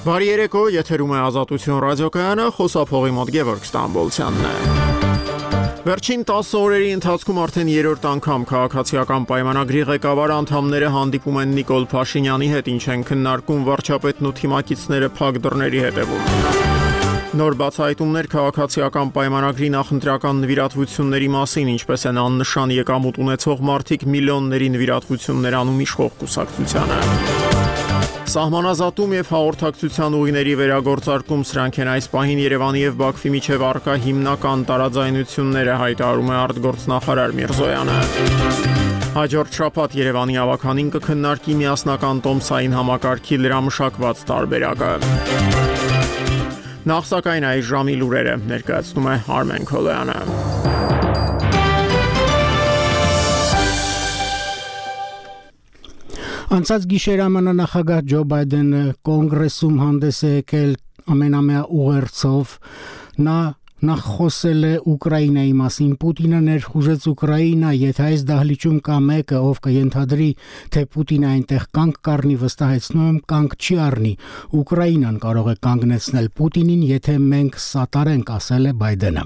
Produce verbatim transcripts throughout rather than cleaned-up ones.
Բարի երեկո, եթերում է Ազատություն ռադիոկայանը, խոսափողի մոտ Գևորգ Ստամբոլցյանն է։ Վերջին տասը օրերի ընթացքում արդեն երրորդ անգամ քաղաքացիական պայմանագրի ղեկավար անդամները հանդիպում են Նիկոլ Փաշինյանի հետ, ինչ են քննարկում վարչապետն ու թիմակիցները փակ դռների հետևում։ Նոր բացահայտումներ քաղաքացիական պայմանագրի նախընտրական նվիրատվությունների մասին, ինչպես են աննշան եկամուտ ունեցող մարդիկ միլիոնների նվիրատվություններ անում իշխող կուսակցությանը։ Սահմանազատում եւ հաղորդակցության ուղիների վերագործարկում սրանք են այս պահին Երևանի եւ Բաքվի միջև առկա հիմնական տարաձայնությունները, հայտարարում է արտգործնախարար Միրզոյանը։ Հաջորդ շաբաթ Երևանի ավականին կքննարկի միասնական տոմսային համակարգի լրամշակված տարբերակը։ Նախ սակայն այս ժամի լուրերը ներկայացնում է Արմեն Քոլոյանը։ Անցած գիշեր ԱՄՆ նախագահ Ջո Բայդենը կոնգրեսում հանդես է եկել ամենամյա ուղերձով, նա նախ խոսել է Ուկրաինայի մասին, Պուտինը ներխուժեց Ուկրաինա, եթե այս դահլիճում կա մեկը, ով կենթադրի, թե Պուտինը այնտեղ կանգ կառնի, վստահեցնում եմ, կանգ չի առնի, Ուկրաինան կարող է կանգնեցնել Պուտինին, եթե մենք սատարենք, ասել է Բայդենը։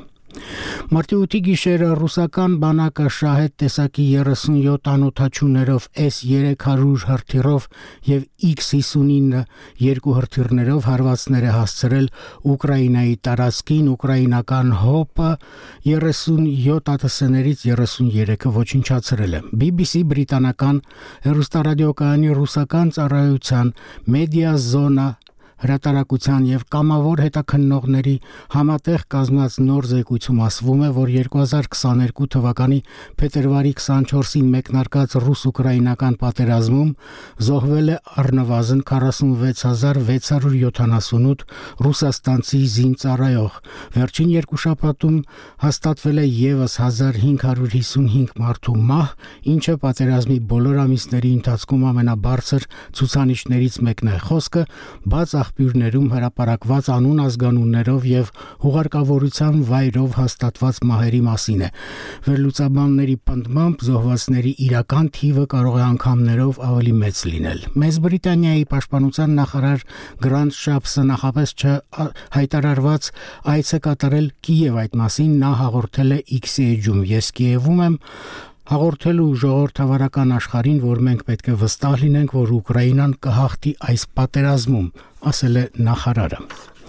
Մարտի ութի գիշերը ռուսական բանակը շահեդ տեսակի երեսունյոթ անօդաչուներով S երեք հարյուր հրթիռով եւ X հիսունինը երկու հրթիռներով հարվածներ է հասցրել Ուկրաինայի տարածքին, ուկրաինական հոպը երեսունյոթ ԱԹՍ-ներից երեսունյերեքը ոչնչացրել է։ B B C բրիտանական հեռուստարադիոկայանի ռուսական ծառայության մեդիա զոնա հրատարակության եւ կամավոր հետաքննողների համատեղ կազմած նոր զեկույցում ասվում է, որ երկու հազար քսաներկու թվականի փետրվարի քսանչորսին մեկնարկած ռուս-ուկրաինական պատերազմում զոհվել է առնվազն քառասունվեց հազար վեց հարյուր յոթանասունութ ռուսաստանցի զինծառայող։ Վերջին երկու շաբաթում հաստատվել է եւս հազար հինգ հարյուր հիսունհինգ մարդու մահ, ինչը պատերազմի բոլոր ամիսների ընթացքում ամենաբարձր ցուցանիշներից մեկն է։ Խոսքը բաց աղբյուրներում հրապարակված անուն ազգանուններով եւ հուղարկավորության վայրով հաստատված մահերի մասին է։ Վերլուծաբանների պնդմամբ զոհվածների իրական թիվը կարող է անգամներով ավելի մեծ լինել։ Մեծ Բրիտանիայի պաշտպանության նախարար Գրանտ Շապսը նախապես չհայտարարված այց է կատարել Կիև այդ մասին, նա հաղորդել է X-ի էջում. Ես Կիևում եմ հաղորդելու ժողովրդավարական աշխարհին, որ մենք պետք է վստահ լինենք, որ Ուկրաինան կհաղթի այս պատերազմում, ասել է նախարարը։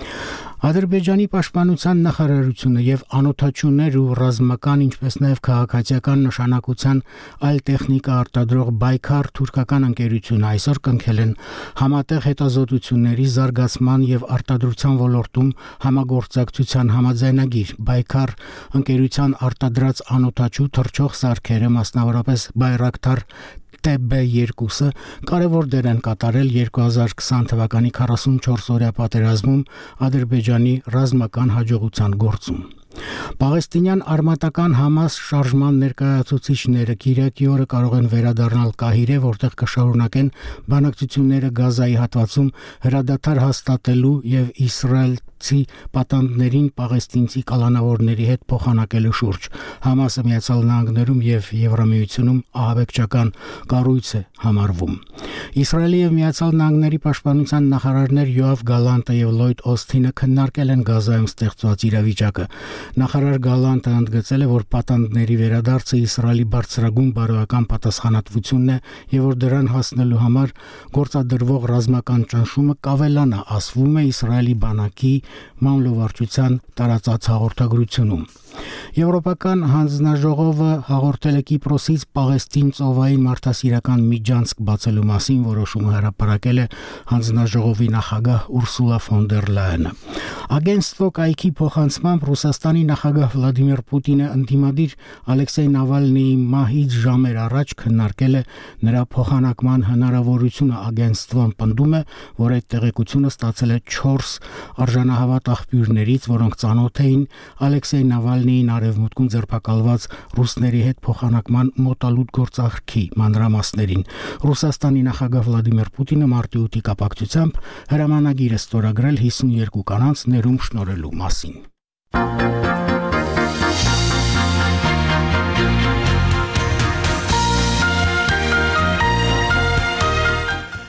Ադրբեջանի պաշտպանության նախարարությունը եւ անօդաչուներ ու ռազմական, ինչպես նաեւ քաղաքացիական նշանակության այլ տեխնիկա արտադրող Բայքար թուրքական ընկերությունը այսօր կնքել են համատեղ հետազոտությունների զարգացման եւ արտադրության ոլորտում համագործակցության համաձայնագիր։ Բայքար ընկերության արտադրած անօդաչու թռչող սարքերը, մասնավորապես Բայրակթար T B երկուսը կարևոր դեր են կատարել երկու հազար քսան թվականի քառասունչորս-օրյա պատերազմում Ադրբեջանի ռազմական հաջողության գործում։ Պաղեստինյան արմատական Համաս շարժման ներկայացուցիչները Կիրակի օրը կարող են վերադառնալ Կահիրե, որտեղ կշարունակեն բանակցությունները Գազայի հատվածում հրադադար հաստատելու եւ իսրայելցի պատանդներին պաղեստինցի կալանավորների հետ փոխանակելու շուրջ։ Համասը Միացյալ Նահանգներում եւ Եվրամիությունում ահաբեկչական կառույց է համարվում։ Իսրայելի եւ Միացյալ Նահանգների պաշտպանության նախարարներ Յոավ Գալանտը եւ Լոյդ Օսթինը քննարկել են Գազայում ստեղծված իրավիճակը։ Նախարար Գալանտը ընդգծել է, որ պատանդների վերադարձը Իսրայելի բարձրագույն բարոյական պատասխանատվությունն է եւ որ դրան հասնելու համար գործադրվող ռազմական ճնշումը կավելանա, ասվում է Իսրայելի բանակի մանլուվարչության տարածած հաղորդագրությունում։ Եվրոպական հանձնաժողովը հաղորդել է Կիպրոսից Պաղեստին ծովային մարդասիրական միջանցք բացելու մասին, որոշումը հրապարակել է հանձնաժողովի նախագահ Ուրսուլա ֆոն դեր Լայենը։ Ագենստվո կայքի փոխանցմամբ Ռուսաստանի նախագահ Վլադիմիր Պուտինը ընդդիմադիր Ալեքսեյ Նավալնիի մահից ժամեր առաջ քննարկել է նրա փոխանակման հնարավորությունը։ Ագենստվոն պնդում է, որ այդ տեղեկությունը ստացել է չորս արժանահավատ աղբյուրներից, որոնք ծանոթ էին Ալեքսեյ Նավալնիին արևմուտքում ձերբակալված ռուսների հետ փոխանակման մոտալուտ գործարքի մանրամասներին։ Ռուսաստանի նախագահ Վլադիմիր Պուտինը մարտի ութի կապակցությամբ հրամանագիր է ստորագրել հիսունյերկու կանանց ներում շնորհելու մասին։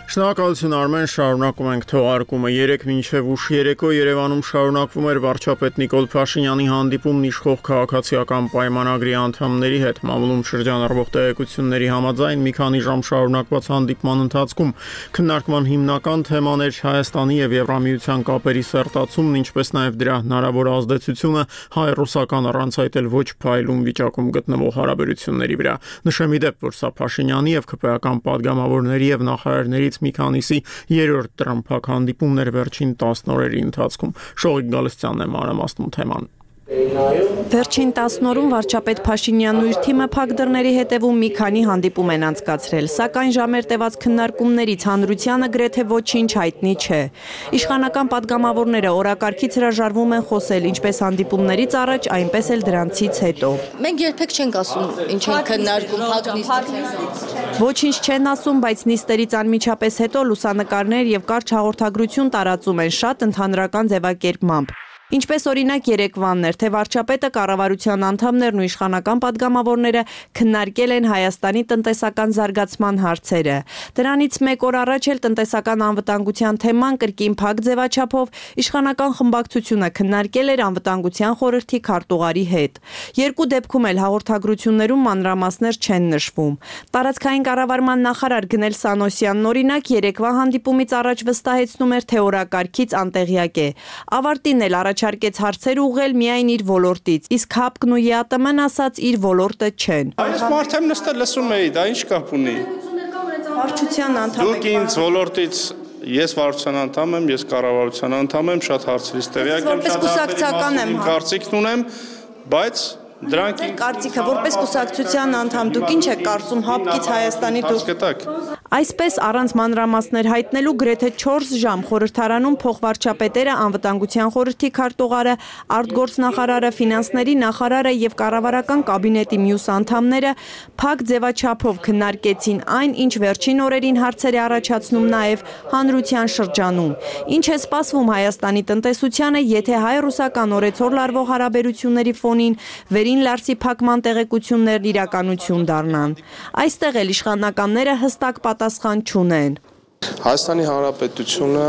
Շնորհակալություն Արմեն, շարունակում ենք թողարկումը։ Երեկ մինչև ուշ երեկո Երևանում շարունակվում էր վարչապետ Նիկոլ Փաշինյանի հանդիպումն իշխող քաղաքացիական պայմանագրի անդամների հետ։ Մամուլում շրջանառվող տեղեկությունների համաձայն մի քանի ժամ շարունակված հանդիպման ընթացքում քննարկման հիմնական թեման էր Հայաստանի եւ Եվրամիության կապերի սերտացումն, ինչպես նաեւ դրա հնարավոր ազդեցությունը հայ-ռուսական առանց այդ էլ ոչ փայլուն վիճակում գտնվող հարաբերությունների վրա։ Նշեմ ի դեպ, որ սա Փաշինյանի եւ ՔՊԱ-ական падգամավորների եւ նախարարներից մի քանիսի երրորդ տրամփակ հանդիպումն էր վերջին տասն օրերի ընթացքում։ Շողիկ Գալստյանն է մանրամասնում թեման։ Վերջին տասն օրում վարչապետ Փաշինյանն ու իր թիմը փակ դռների հետևում մի քանի հանդիպում են անցկացրել, սակայն ժամեր տևած քննարկումներից հանրությանը գրեթե ոչինչ հայտնի չէ։ Իշխանական падգամավորները օրակարգից հրաժարվում են խոսել ինչպես հանդիպումներից առաջ, այնպես էլ դրանցից հետո։ Մենք երբեք չենք ասում ինչ են քննարկում փակ նիստից։ Ոչինչ չեն ասում, բայց նիստերից անմիջապես հետո լուսանկարներ եւ կարճ հաղորդագրություն տարածում են շատ ընդհանրական ձևակերպմամբ։ Ինչպես օրինակ երեկվանն էր, թե վարչապետը, կառավարության անդամներն ու իշխանական падգամավորները քննարկել են Հայաստանի տնտեսական զարգացման հարցերը։ Դրանից մեկ օր առաջ էլ տնտեսական անվտանգության թեման կրկին փակ ձևաչափով իշխանական խմբակցությունը քննարկել էր անվտանգության խորհրդի քարտուղարի հետ։ Երկու դեպքում էլ հաղորդագրություններում մանրամասներ չեն նշվում։ Տարածքային կառավարման նախարար Գնել Սանոսյանն օրինակ երեկվա հանդիպումից առաջ վստահեցնում էր, թե օրակարգից անտեղյակ է։ Ավարտին էլ առաջ Չարկեց հարցեր ուղղել միայն իր ոլորտից, իսկ ՀԱՊԿ-ն ու ԵԱՏՄ-ն ասաց իր ոլորտը չեն։ Այս մարդեմ նստել լսում էի, դա ինչ կապ ունի։ Վարչության անդամ եք։ Դուք ինձ ոլորտից, ես վարչության անդամ եմ, ես կառավարության անդամ եմ, շատ հարցերից տեղյակ եմ, շատ հարցերի կարծիքն ունեմ, բայց դրանք կարծիքը որպես կուսակցության անդամ դուք ինչ եք կարծում ՀԱՊԿ-ից Հայաստանի դուրս։ Այսպես առանց մանրամասներ հայտնելու գրեթե չորս ժամ խորհրդարանում փոխվարչապետերը, անվտանգության խորհրդի քարտուղարը, արտգործնախարարը, ֆինանսների նախարարը եւ կառավարական կաբինետի մյուս անդամները փակ ձևաչափով քննարկեցին այն, ինչ վերջին օրերին հարցեր է առաջացնում նաեւ հանրության շրջանում։ Ինչ է սպասվում Հայաստանի տնտեսությանը, եթե հայ-ռուսական օրեցօր լարվող հարաբերությունների ֆոնին վերին լարսի փակման տեղեկություններն իրականություն դառնան։ Այստեղ էլ իշխանականները հստակ պատասխան չունեն։ Հայաստանի Հանրապետությունը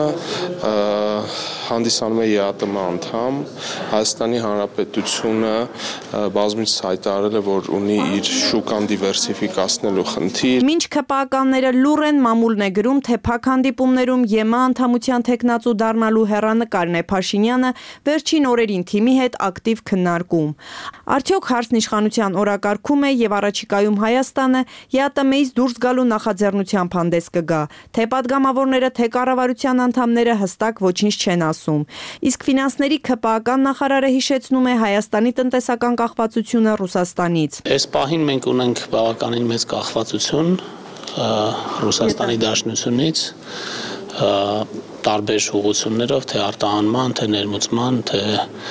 հանդիսանում է ԵԱՏՄ անդամ, Հայաստանի Հանրապետությունը բազմիցս հայտարարել է, որ ունի իր շուկան դիվերսիֆիկացնելու խնդիր։ Մինչ ՔՊԱ-ականները լուռ են, մամուլն է գրում, թե փակ հանդիպումներում ԵՄ անդամության թեկնածու դառնալու հեռանկարն է Փաշինյանը վերջին օրերին թիմի հետ ակտիվ քննարկում։ Արդյոք հարցն իշխանության օրակարգում է եւ առաջիկայում Հայաստանը ԵԱՏՄ-ից դուրս գալու նախաձեռնությամբ հանդես կգա, թե падգամավորները, թե կառավարության անդամները հստակ ոչինչ չեն ասում։ Իսկ ֆինանսների ՔՊԱ-ական նախարարը հիշեցնում է Հայաստանի տնտեսական կախվածությունը Ռուսաստանից։ Այս պահին մենք ունենք բավականին մեծ կախվածություն Ռուսաստանի Դաշնությունից տարբեր ուղղություններով, թե արտահանման, թե ներմուծման, թե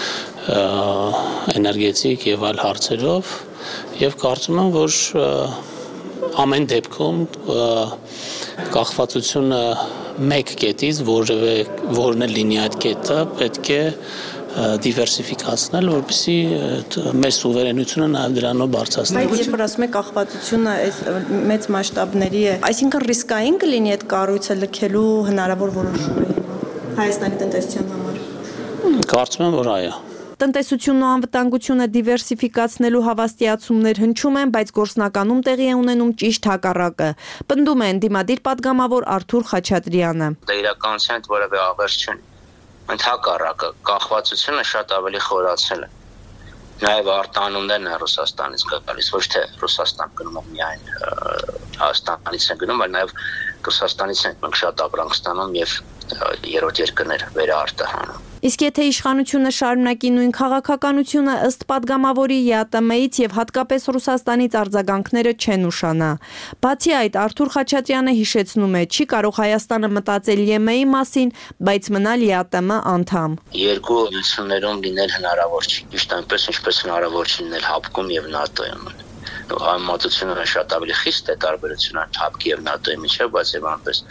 էներգետիկ եւ այլ հարցերով, եւ կարծում եմ, որ ամեն դեպքում կախվածությունը մեկ կետից, որևէ որն է լինի այդ կետը, պետք է դիվերսիֆիկացնել, որպեսզի մեր սուվերենությունը նաև դրանով բարձրացնել։ Բայց երբ որ ասում եք կախվածությունը այս մեծ մասշտաբների է, այսինքն ռիսկային կլինի այդ կառույցը լքելու հնարավոր որոշումը Հայաստանի տնտեսության համար։ Կարծում եմ, որ այո։ Տնտեսությունն ու անվտանգությունը դիվերսիֆիկացնելու հավաստիացումներ հնչում են, բայց գործնականում տեղի է ունենում ճիշտ հակառակը։ Պնդում է ընդդիմադիր падգամավոր Արթուր Խաչատրյանը։ Դա իրականության հետ որևէ աղերս չունի։ Ընդհակառակը կախվածությունը շատ ավելի խորացել է։ Նաև արտահանումներն են Ռուսաստանից գալիս, ոչ թե Ռուսաստան գնում է միայն Հայաստանից են գնում, այլ նաև Ռուսաստանից են մենք շատ ապրանք ստանում եւ երրորդ երկրներ վերարտահանում։ Իսկ եթե իշխանությունը շարունակի նույն քաղաքականությունը, ըստ падգամավորի ԵԱՏՄ-ից եւ հատկապես Ռուսաստանից արձագանքները չեն ուշանա։ Բացի այդ, Արթուր Խաչատրյանը հիշեցնում է, չի կարող Հայաստանը մտածել ԵՄ-ի մասին, բայց մնալ ԵԱՏՄ անդամ։ Երկու միություններում լինել հնարավոր չի, ճիշտ այնպես ինչպես հնարավոր չի լինել ՀԱՊԿ-ում եւ ՆԱՏՕ-ում։ Համեմատությունը շատ ավելի խիստ է տարբերությունը ՀԱՊԿ-ի եւ ՆԱՏՕ-ի միջեւ, բայց եւ այնպես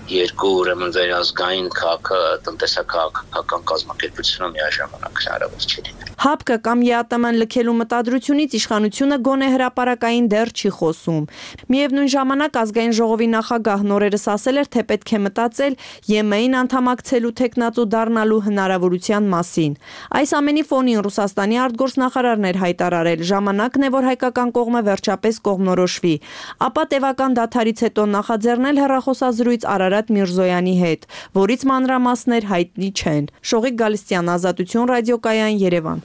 երկու ուրեմն վերազգային տնտեսական կազմակերպությունը միաժամանակ հնարավոր չի լինել։ ՀԱՊԿ կամ ԵԱՏՄ-ն լքելու մտադրությունից իշխանությունը գոնե հրապարակային դեռ չի խոսում։ Միևնույն ժամանակ ազգային ժողովի նախագահ նորերս ասել էր, թե պետք է մտածել ԵՄ-ին անդամակցելու թեկնածու դառնալու հնարավորության մասին։ Այս ամենի ֆոնին Ռուսաստանի արտգործնախարարն էր հայտարարել, ժամանակն է, որ հայկական կողմը վերջապես կողմնորոշվի, ապա տևական դադարից հետո նախաձեռնել հեռախոսազրույց Արարատ Միրզոյանի հետ, որից մանրամասներ հայտնի չեն։ Շողիկ Գալստյան, Ազատություն ռադիոկայան, Երևան։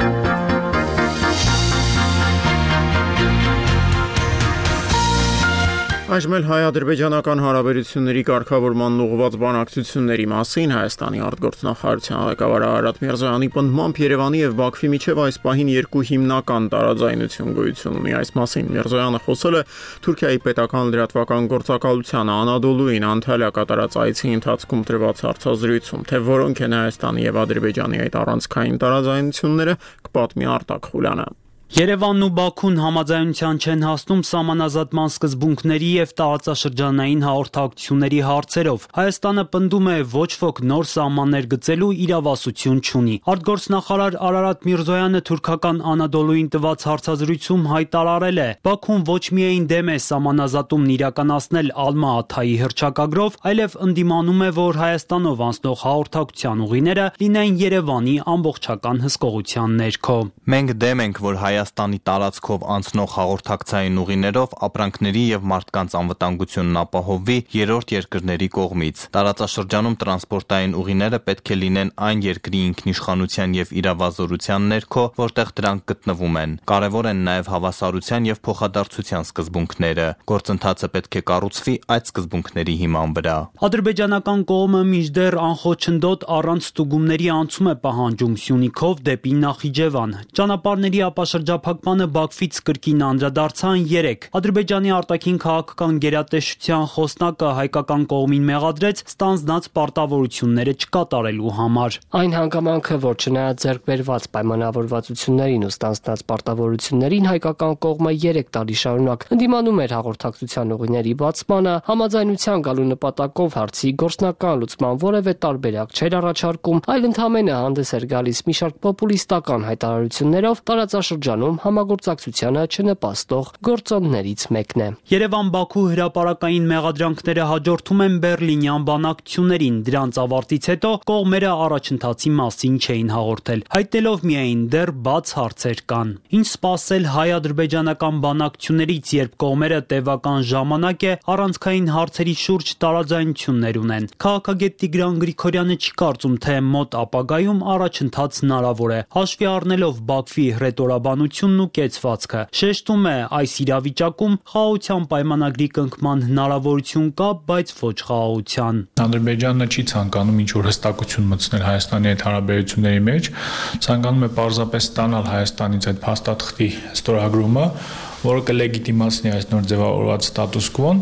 Այժմ էլ հայ-ադրբեջանական հարաբերությունների կարգավորման ուղղված բանակցությունների մասին Հայաստանի արտգործնախարարության ղեկավար Արարատ Միրզոյանի պնդմամբ Երևանի եւ Բաքվի միջև այս պահին երկու հիմնական տարաձայնություն գոյություն ունի։ Այս մասին Միրզոյանը խոսել է Թուրքիայի պետական լրատվական գործակալության Անադոլուին Անտալիա կատարած այցի ընթացքում տրված հարցազրույցում, թե որոնք են Հայաստանի եւ Ադրբեջանի այդ առանցքային տարաձայնությունները, կպատմի Արտակ Խուլյանը։ Երևանն ու Բաքուն համաձայնության չեն հասնում սահմանազատման սկզբունքների եւ տարածաշրջանային հաղորդակցությունների հարցերով։ Հայաստանը պնդում է, ոչ ոք նոր սահմաններ գծելու իրավասություն չունի։ Արտգործնախարար Արարատ Միրզոյանը թուրքական Անադոլուին տված հարցազրույցում հայտարարել է. Բաքուն ոչ միայն դեմ է սահմանազատումն իրականացնել Ալմա-Աթայի հռչակագրով, այլև ընդդիմանում է, որ Հայաստանով անցնող հաղորդակցության ուղիները լինեն Երևանի ամբողջական հսկողության ներքո։ Մենք դեմ ենք, որ Հայաստանի տարածքով անցնող հաղորդակցային ուղիներով ապրանքների եւ մարդկանց անվտանգությունն ապահովվի երրորդ երկրների կողմից։ Տարածաշրջանում տրանսպորտային ուղիները պետք է լինեն այն երկրի ինքնիշխանության եւ իրավազորության ներքո, որտեղ դրանք գտնվում են։ Կարևոր են նաեւ հավասարության եւ փոխադարձության սկզբունքները։ Գործընթացը պետք է կառուցվի այդ սկզբունքների հիման վրա։ Ադրբեջանական կողմը մինչդեռ անխոչնդոտ առանց ստուգումների անցում է պահանջում Սյունիքով դեպի Նախիջևան։ Ճանապարհների ապաշրջափակմանը Բաքվից կրկին անդրադարձան երեք։ Ադրբեջանի արտաքին քաղաքական գերատեսչության խոսնակը հայկական կողմին մեղադրեց ստանձնած պարտավորությունները չկատարելու համար։ Այն հանգամանքը, որ չնայած ձեռք բերված պայմանավորվածություններին ու ստանձնած պարտավորություններին հայկական կողմը երեք տարի շարունակ ընդդիմանում էր հաղորդակցության ուղիների բացմանը, համաձայնության գալու նպատակով հարցի գործնական լուծման որևէ տարբերակ չէր առաջարկում, այլ ընդհանրապես հանդես էր գալիս մի շարք պոպուլիստական հայտարարություններով տարածաշրջանում համագործակցությանը չնպաստող գործոններից մեկն է։ Երևան-Բաքու հրապարակային մեղադրանքները հաջորդում են Բեռլինյան բանակցություններին։ Դրանց ավարտից հետո կողմերը առաջընթացի մասին չէին հաղորդել, հայտնելով միայն դեռ բաց հարցեր կան։ Ինչ սպասել հայ-ադրբեջանական բանակցություններից, երբ կողմերը տևական ժամանակ է առանցքային հարցերի շուրջ տարաձայնություններ ունեն։ Քաղաքագետ Տիգրան Գրիգորյանը չի կարծում, թե մոտ ապագայում առաջընթաց հնարավոր է, հաշվի առնելով Բաքվի հռետորաբանությունն ու կեցվածքը։ Շեշտում է, այս իրավիճակում խաղաղության պայմանագրի կնքման հնարավորություն կա, բայց ոչ խաղաղության։ Ադրբեջանը չի ցանկանում ինչ-որ հստակություն մտցնել Հայաստանի հետ հարաբերությունների մեջ, ցանկանում է պարզապես ստանալ Հայաստանից այդ փաստաթղթի ստորագրումը, որը կլեգիտիմացնի այս նոր ձևավորված ստատուս կվոն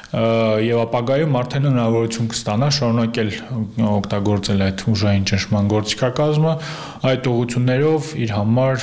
եւ ապագայում արդեն հնարավորություն կստանա շարունակել օգտագործել այդ ուժային ճնշման գործիքակազմը այդ ուղղություններով իր համար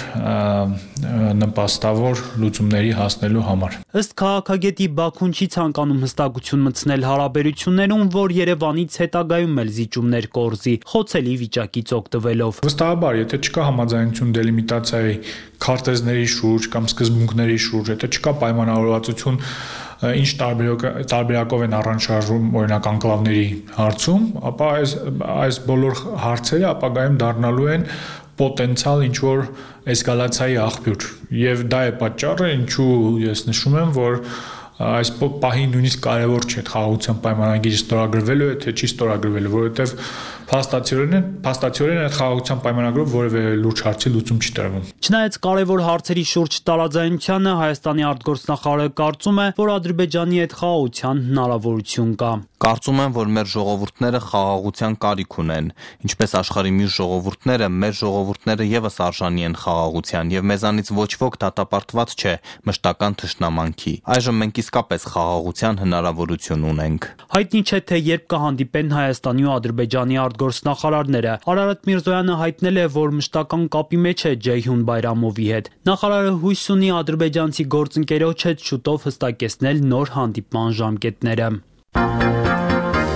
նպաստավոր լուծումների հասնելու համար։ Ըստ քաղաքագետի Բաքուն չի ցանկանում հստակություն մտցնել հարաբերություններում, որ Երևանից հետագայում էլ զիջումներ կորզի, խոցելի վիճակից օգտվելով։ Վստահաբար, եթե չկա համաձայնություն դելիմիտացիայի քարտեզների շուրջ կամ սկզբունքների շուրջ, եթե չկա պայմանավորվածություն ինչ տարբերակով են առանձնարարվում օրինակ անկլավների հարցում, ապա այս այս բոլոր հարցերը ապագայում դառնալու են պոտենցիալ ինչ որ էսկալացիայի աղբյուր եւ դա է պատճառը, ինչու ես նշում եմ, որ այս պահին նույնիսկ կարևոր չէ խաղաղության պայմանագիրը ստորագրվելու է, թե չի ստորագրվելու, որովհետեւ փաստացիորեն փաստացիորեն այդ խաղաղության պայմանագրով որևէ լուրջ հարցի լուծում չի տրվում։ Չնայած կարևոր հարցերի շուրջ տարաձայնությանը Հայաստանի արտգործնախարարը կարծում է, որ Ադրբեջանի հետ խաղաղության հնարավորություն կա։ Կարծում եմ, որ մեր ժողովուրդները խաղաղության կարիք ունեն, ինչպես աշխարհի մյուս ժողովուրդները, մեր ժողովուրդները եւս արժանի են խաղաղության եւ մեզանից ոչ ոք դատապարտված չէ մշտական թշնամանքի։ Այժմ մենք իսկապես խաղաղության հնարավորություն ունենք։ Հայտնի չէ, թե երբ կհանդիպեն Հայաստանի ու Ադրբեջանի արտգործնախարարները։ Արարատ Միրզոյանը հայտնել է, որ մշտական կապի մեջ է Ջեյհուն Բայրամովի հետ։ Նախարարը հույս ունի ադրբեջանցի գործընկերոջ հետ շուտով հստակեցնել նոր հանդիպման ժամկետները։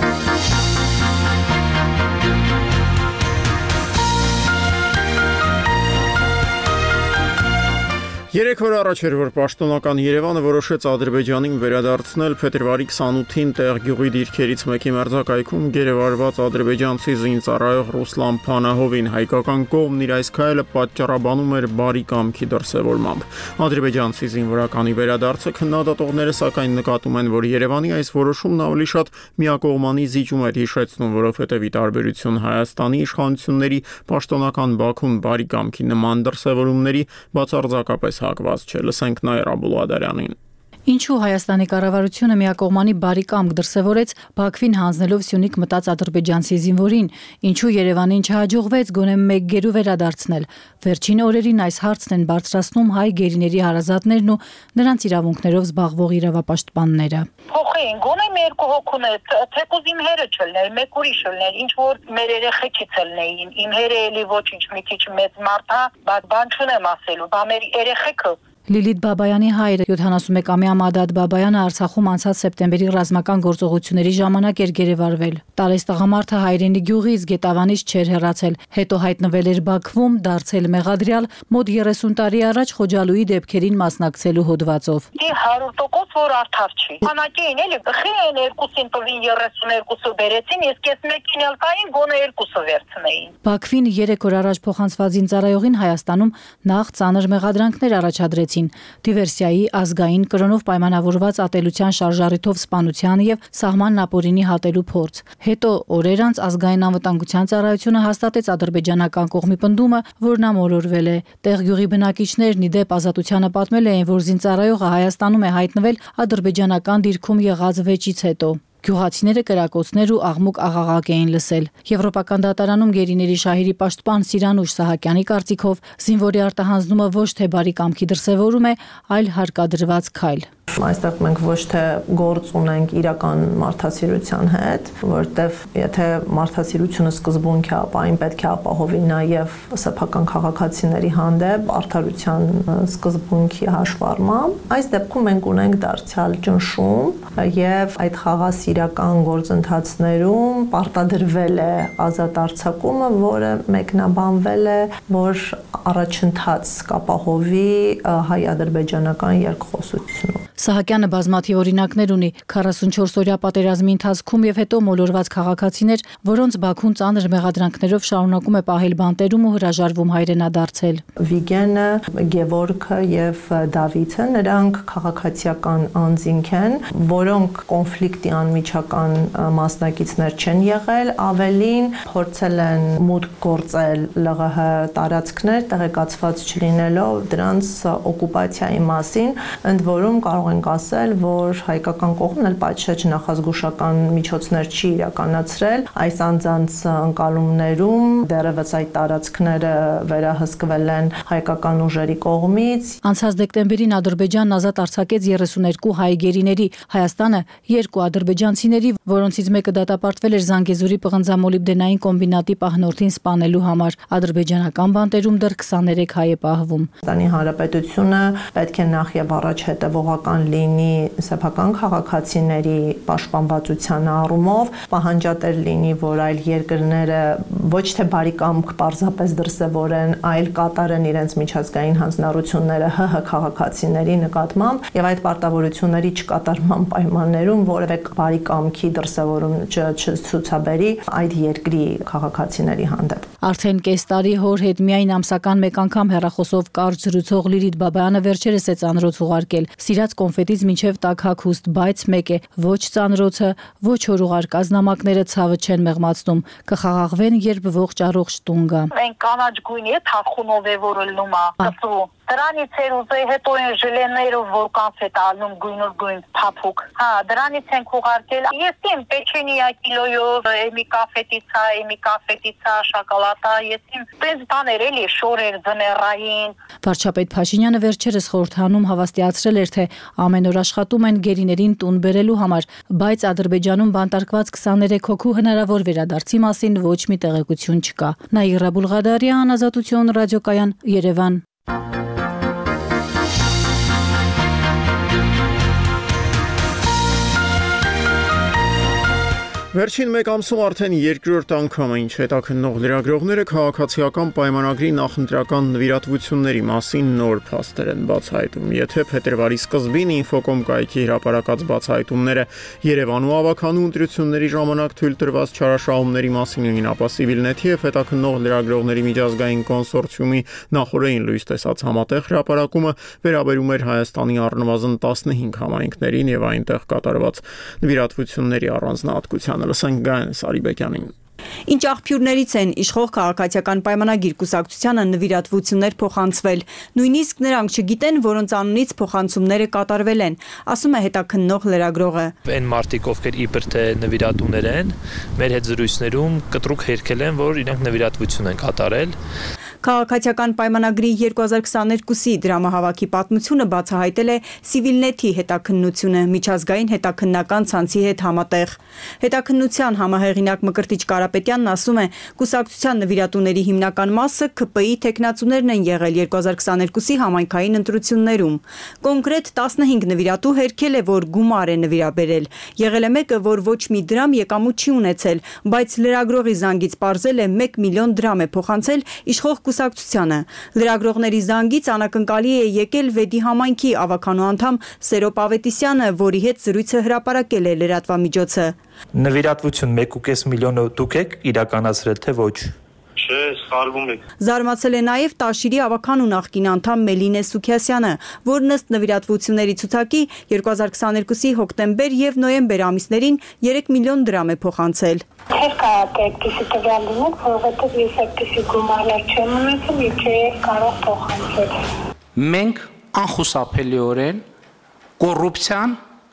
Երեք օր առաջ էր, որ պաշտոնական Երևանը որոշեց Ադրբեջանին վերադարձնել փետրվարի քսանութին տեղ գյուղի դիրքերից մեկի մերձակայքում գերեվարված ադրբեջանցի զինծառայող Ռուսլան Փանահովին։ Հայկական կողմն իր այս քայլը պատճառաբանում էր բարի կամքի դրսևորմամբ։ Ադրբեջանցի զինվորականի վերադարձը քննադատողները սակայն նկատում են, որ Երևանի այս որոշումն ավելի շատ միակողմանի զիջում էր հիշեցնում, որովհետև ի տարբերություն Հայաստանի իշխանությունների պաշտոնական Բաքուն բարի կամքի նման դրսևորումների բացարձակապես հակված չէ։ Լսենք Նաիրա Բուլադարյանին։ Ինչու Հայաստանի կառավարությունը միակողմանի բարի կամք դրսևորեց Բաքվին հանձնելով Սյունիք մտած ադրբեջանցի զինվորին, ինչու Երևանին չհաջողվեց գոնե մեկ գերու վերադարձնել։ Վերջին օրերին այս հարցն են բարձրացնում հայ գերիների հարազատներն ու նրանց իրավունքներով զբաղվող իրավապաշտպանները։ Փոխեին, գոնե մեր երկու հոգուն է, թեկուզ իմ հերը չլներ, մեկ ուրիշ լներ, ինչ որ մեր երեխեքից լնեին, իմ հերը էլի ոչինչ, մի քիչ մեծ մարդ է, բայց բան չունեմ ասելու, բա մեր երեխեքը Լիլիթ Բաբայանի հայրը յոթանասունմեկամյա Մադադ Բաբայանը Արցախում անցած սեպտեմբերի ռազմական գործողությունների ժամանակ էր գերեվարվել։ Տարես տղամարդը հայրենի գյուղից Գետավանից չէր հեռացել, հետո հայտնվել էր Բաքվում, դարձել մեղադրյալ, մոտ երեսուն տարի առաջ Խոջալույի դեպքերին մասնակցելու հոդվածով։ Դի հարյուր տոկոս որ արդար չի։ Քանակին էլի խեն երկուսին տվին երեսուն երկուսը բերեցին, իսկ ես մեկին էլ կային գոնե երկուսը վերցնեին։ Բաքվին երեք օր առաջ փոխանցված զինծառայողին Հայաստանում նախ ծանր մեղադրանքներ առաջադրեցին դիվերսիայի, ազգային կրոնով պայմանավորված ատելության շարժառիթով սպանության եւ սահմանն ապօրինի հատելու փորձ։ Հետո օրեր անց ազգային անվտանգության ծառայությունը հաստատեց ադրբեջանական կողմի պնդումը, որն ամոլորվել է։ Տեղ գյուղի բնակիչներն ի դեպ Ազատությանը պատմել էին, որ զինծառայողը Հայաստանում է հայտնվել ադրբեջանական դիրքում եղած վեճից հետո։ Գյուղացիները կրակոցներ ու աղմուկ աղաղակ էին լսել։ Եվրոպական դատարանում գերիների շահերի պաշտպան Սիրանուշ Սահակյանի կարծիքով զինվորի արտահանձնումը ոչ թե բարի կամքի դրսևորում է, այլ հարկադրված քայլ։ Այստեղ մենք ոչ թե գործ ունենք իրական մարդասիրության հետ, որտեվ եթե մարդասիրությունը սկզբունք է, ապա այն պետք է ապահովի նաև սեփական քաղաքացիների հանդեպ արդարության սկզբունքի հաշվառմամբ։ Այս դեպքում մենք ունենք դարձյալ ճնշում եւ այդ խաղաղասիրական գործընթացներում պարտադրվել է ազատ արձակումը, որը մեկնաբանվել է, որ առաջընթաց կապահովի հայ-ադրբեջանական երկխոսությունում։ Սահակյանը բազմաթիվ օրինակներ ունի քառասունչորս օրյա պատերազմի ընթացքում եւ հետո մոլորված քաղաքացիներ, որոնց Բաքուն ծանր մեղադրանքներով շարունակում է պահել բանտերում ու հրաժարվում հայրենադարձել։ Վիգենը, Գևորգը եւ Դավիթը նրանք քաղաքացիական անձինք են, որոնք կոնֆլիկտի անմիջական մասնակիցներ չեն եղել, ավելին փորձել են մուտք գործել ԼՂՀ տարածքներ, տեղեկացված չլինելով դրանց օկուպացիայի մասին, ընդ որում կարող ենք ասել, որ հայկական կողմն էլ պատշաճ նախազգուշական միջոցներ չի իրականացրել այս անձանց ընկալումներում, դեռևս այդ տարածքները վերահսկվել են հայկական ուժերի կողմից։ Անցած դեկտեմբերին Ադրբեջանն ազատ արձակեց երեսուներկու հայ գերիների, Հայաստանը երկու ադրբեջանցիների, որոնցից մեկը դատապարտվել էր Զանգեզուրի պղնձամոլիբդենային կոմբինատի պահնորդին սպանելու համար։ Ադրբեջանական բանտերում դեռ քսաներեք հայ է պահվում։ Հայաստանի Հանրապետությունը պետք է նախ եւ առաջ հետևողական լինի սեփական քաղաքացիների պաշտպանվածության առումով, պահանջատեր լինի, որ այլ երկրները ոչ թե բարի կամք պարզապես դրսևորեն, այլ կատարեն իրենց միջազգային հանձնառությունները ՀՀ քաղաքացիների նկատմամբ եւ այդ պարտավորությունների չկատարման պայմաններում որևէ բարի կամքի դրսևորում չցուցաբերի այդ երկրի քաղաքացիների հանդեպ։ Արդեն կես տարի հոր հետ միայն ամսական մեկ անգամ հեռախոսով կարճ զրուցող Լիլիթ Բաբայանը վերջերս է ծանրոց ուղարկել։ Սիրած կոնֆետից մինչև տաք հագուստ, բայց մեկ է, ոչ ծանրոցը, ոչ հորուղար կազմակերպները ցավը չեն մեղմացնում, կխաղաղվեն, երբ ողջ առողջ տուն գա։ Մենք կանաչ գույնի է թախունով է որ լնում է կծու։ Դրանից էր ուզեի հետո են ժլեներով որ կանֆետ ալնում գույնով գույն փափուկ։ Հա, դրանից ենք ուղարկել։ Ես իմ պեչենիա կիլոյով, էմի կաֆետիցա, էմի կաֆետիցա, շոկոլադա, ես իմ պես բաներ էլի շորեր ձմեռային։ Վարչապետ Փաշինյանը վերջերս խորհրդանում հավաստիացրել էր, թե ամեն օր աշխատում են գերիներին տուն բերելու համար, բայց Ադրբեջանում բանտարկված քսաներեք հոգու հնարավոր վերադարձի մասին ոչ մի տեղեկություն չկա։ Նաիրա Բուլղադարյան, Ազատություն ռադիոկայան, Երևան։ Վերջին մեկ ամսում արդեն երկրորդ անգամ է ինչ հետաքննող լրագրողները քաղաքացիական պայմանագրի նախընտրական նվիրատվությունների մասին նոր փաստեր են բացահայտում։ Եթե փետրվարի սկզբին Infocom կայքի հրապարակած բացահայտումները Երևանու ավականու ընտրությունների ժամանակ թույլ տրված չարաշահումների մասին էին, ապա Civilnet-ի եւ հետաքննող լրագրողների միջազգային կոնսորցիումի նախորդին լույս տեսած համատեղ հրապարակումը վերաբերում էր Հայաստանի առնվազն տասնհինգ համայնքներին եւ այնտեղ կատարված նվիրատվությունների առանձնահատկության Լսենք Գայան Սարիբեկյանին։ Ինչ աղբյուրներից են իշխող քաղաքացիական պայմանագիր կուսակցությանը նվիրատվություններ փոխանցվել, նույնիսկ նրանք չգիտեն, որոնց անունից փոխանցումները կատարվել են, ասում է հետաքննող լրագրողը։ Այն մարդիկ, ովքեր իբր թե նվիրատուներ են, մեր հետ զրույցներում կտրուկ հերքել են, որ իրենք նվիրատվություն են կատարել։ Քաղաքացիական պայմանագրի երկու հազար քսաներկուսի դրամահավաքի պատմությունը բացահայտել է Civilnet-ի հետաքննությունը միջազգային հետաքննական ցանցի հետ համատեղ։ Հետաքննության համահեղինակ Մկրտիչ Կարապետյանն ասում է, կուսակցության նվիրատուների հիմնական մասը K P I թեկնածուներն են եղել երկու հազար քսաներկուսի համայնքային ընտրություններում։ Կոնկրետ տասնհինգ նվիրատու հերքել է, որ գումար է նվիրաբերել։ Եղել է մեկը, որ ոչ մի դրամ եկամուտ չի ունեցել, բայց լրագրողի զանգից պարզել է մեկ միլիոն դրամ է փոխանցել իշխող կուսակցությանը։ Լրագրողների զանգից անակնկալի է եկել Վեդի համայնքի ավականու անդամ Սերոպ Ավետիսյանը, որի հետ զրույցը հրապարակել է լրատվամիջոցը։ Նվիրատվություն մեկ ու կես միլիոնը դուք եք իրականացրել, թե ոչ։ Չէ, սխալվում եք։ Զարմացել է նաև Տաշիրի ավականու նախկին անդամ Մելինե Սուքիասյանը, որ ըստ նվիրատվությունների ցուցակի երկու հազար քսաներկուսի հոկտեմբեր եւ նոյեմբեր ամիսներին երեք միլիոն դրամ է փոխանցել։ Չէ՞ կարող այդպիսի տվյալ լինել, որովհետեւ ես այդպիսի գումարներ չեմ ունեցել եւ չէի կարող փոխանցել։ Մենք անխուսափելիորեն կոռուպցիան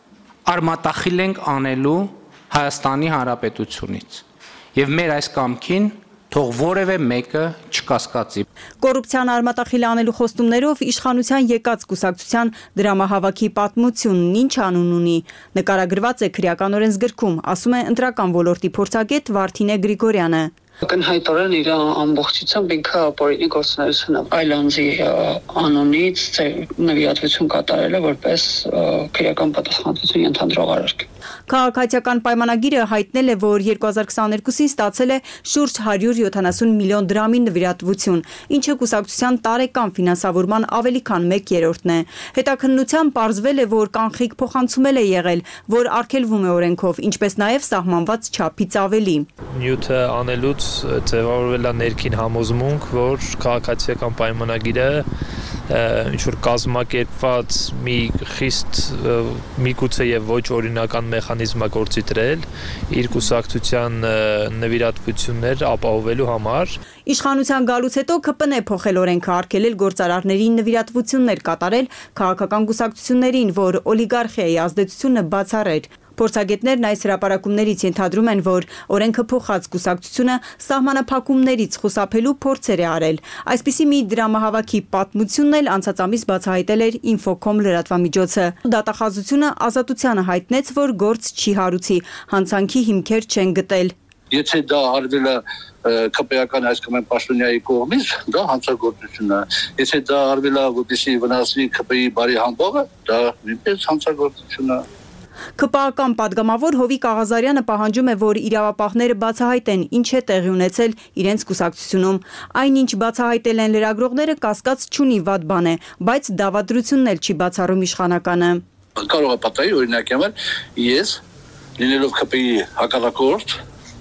արմատախիլ ենք անելու Հայաստանի Հանրապետությունից եւ մեր այս կամքին թող որևէ մեկը չկասկածի։ Կոռուպցիան արմատախիլ անելու խոստումներով իշխանության եկած կուսակցության դրամահավաքի պատմությունն ինչ անուն ունի, նկարագրված է քրեական օրենսգրքում, ասում է ընտրական ոլորտի փորձագետ Վարդինե Գրիգորյանը։ Ակնհայտորեն իր ամբողջությամբ ինքը ապօրինի գործունեությունը այլ անձի անունից նվիրատվություն կատարել է որպես քրեական պատասխանատվություն ենթադրող արարք։ Քաղաքացիական պայմանագիրը հայտնել է, որ երկու հազար քսաներկուսին ստացել է շուրջ հարյուր յոթանասուն միլիոն դրամի նվիրատվություն, ինչը կուսակցության տարեկան ֆինանսավորման ավելի քան մեկ երրորդն է։ Հետաքննության պարզվել է, որ կանխիկ փոխանցումել է եղել, որ արգելվում է օրենքով, ինչպես նաև սահմանված չափից ավելի։ Նյութը անելուց ձևավորվել է ներքին համոզմունք, որ քաղաքացիական պայմանագիրը ինչ որ կազմակերպված մի խիստ միգուցե եւ ոչ օրինական մեխանիզմ է գործի դրել իր կուսակցության նվիրատվություններ ապահովելու համար։ Իշխանության գալուց հետո K P N-ը փոխել օրենքը, արգելել գործարարներին նվիրատվություններ կատարել քաղաքական կուսակցություններին, որ օլիգարխիայի ազդեցությունը բացառեր։ Փորձագետներն այս հրապարակումներից ենթադրում են, որ օրենքը փոխած կուսակցությունը սահմանափակումներից խուսափելու փորձեր է արել։ Այսպիսի մի դրամահավաքի պատմությունն էլ անցած ամիս բացահայտել էր Infocom լրատվամիջոցը։ Դատախազությունը Ազատությանը հայտնեց, որ գործ չի հարուցի, հանցանքի հիմքեր չեն գտել։ Եթե դա արվել է քպեական այսքան պաշտոնյայի կողմից, դա հանցագործություն է։ Եթե դա արվել է որպեսզի վնասվի K P I բարի համբավը, դա նույնպես հանցագործություն է։ Քպական падգամավոր Հովիկ Աղազարյանը պահանջում է, որ իրավապահները բացահայտեն ինչ է տեղի ունեցել իրենց կուսակցությունում։ Այնինչ բացահայտել են լրագրողները կասկած չունի վատ բան է, բայց դավադրությունն էլ չի բացառում իշխանականը։ Կարող է պատահի, օրինակ համար ես լինելով K P I հակառակորդ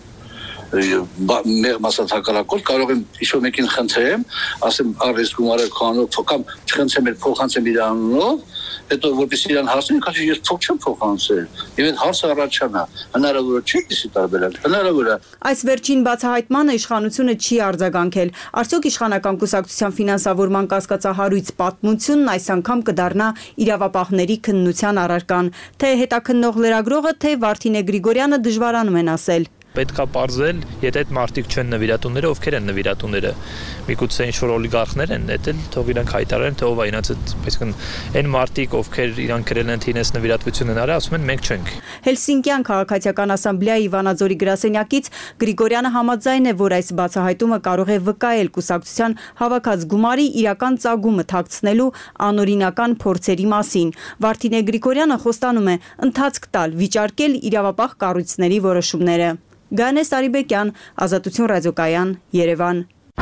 մեր մասած հակառակորդ կարող եմ ինչ-որ մեկին խնդրեմ, ասեմ արվեստ գումարը քանով կամ չխնդրեմ էլ փոխանցեմ իր անունով, հետո որպես իրան հասնի, քաշի ես փող չեմ փոխանցել։ Եվ այդ հարցը առաջանա, հնարավոր չէ դիսի տարբերակ, հնարավոր է։ Այս վերջին բացահայտմանը իշխանությունը չի արձագանքել։ Արդյոք իշխանական կուսակցության ֆինանսավորման կասկածահարույց պատմությունն այս անգամ կդառնա իրավապահների քննության առարկան, թե հետաքննող լրագրողը, թե Վարդինե Գրիգորյանը դժվարանում են ասել։ Պետքա բարձել, եթե այդ մարդիկ չեն նվիրատուները, ովքեր են նվիրատուները։ Միգուցե ինչ-որ օլիգարխներ են, դա էլ թող իրանք հայտարարեն, թե ով է իրancs այդ, այսինքն այն մարդիկ, ովքեր իրանք գրել են թինես նվիրատվություն են արել, ասում են մենք չենք։ Հելսինկյան քաղաքացիական ասամբլեայի Իվանաձորի գրասենյակից Գրիգորյանը համաձայն է, որ այս բացահայտումը կարող է վկայել կուսակցության հավաքած գումարի իրական ծագումը թաքցնելու անօրինական փորձերի մասին։ Վարդինե Գրիգորյանը խոստանում է ընթացք տալ, վիճարկել իրավապահ կառույցների որոշումները։ Գանե Սարիբեկյան, Ազատություն ռադիոկայան, Երևան։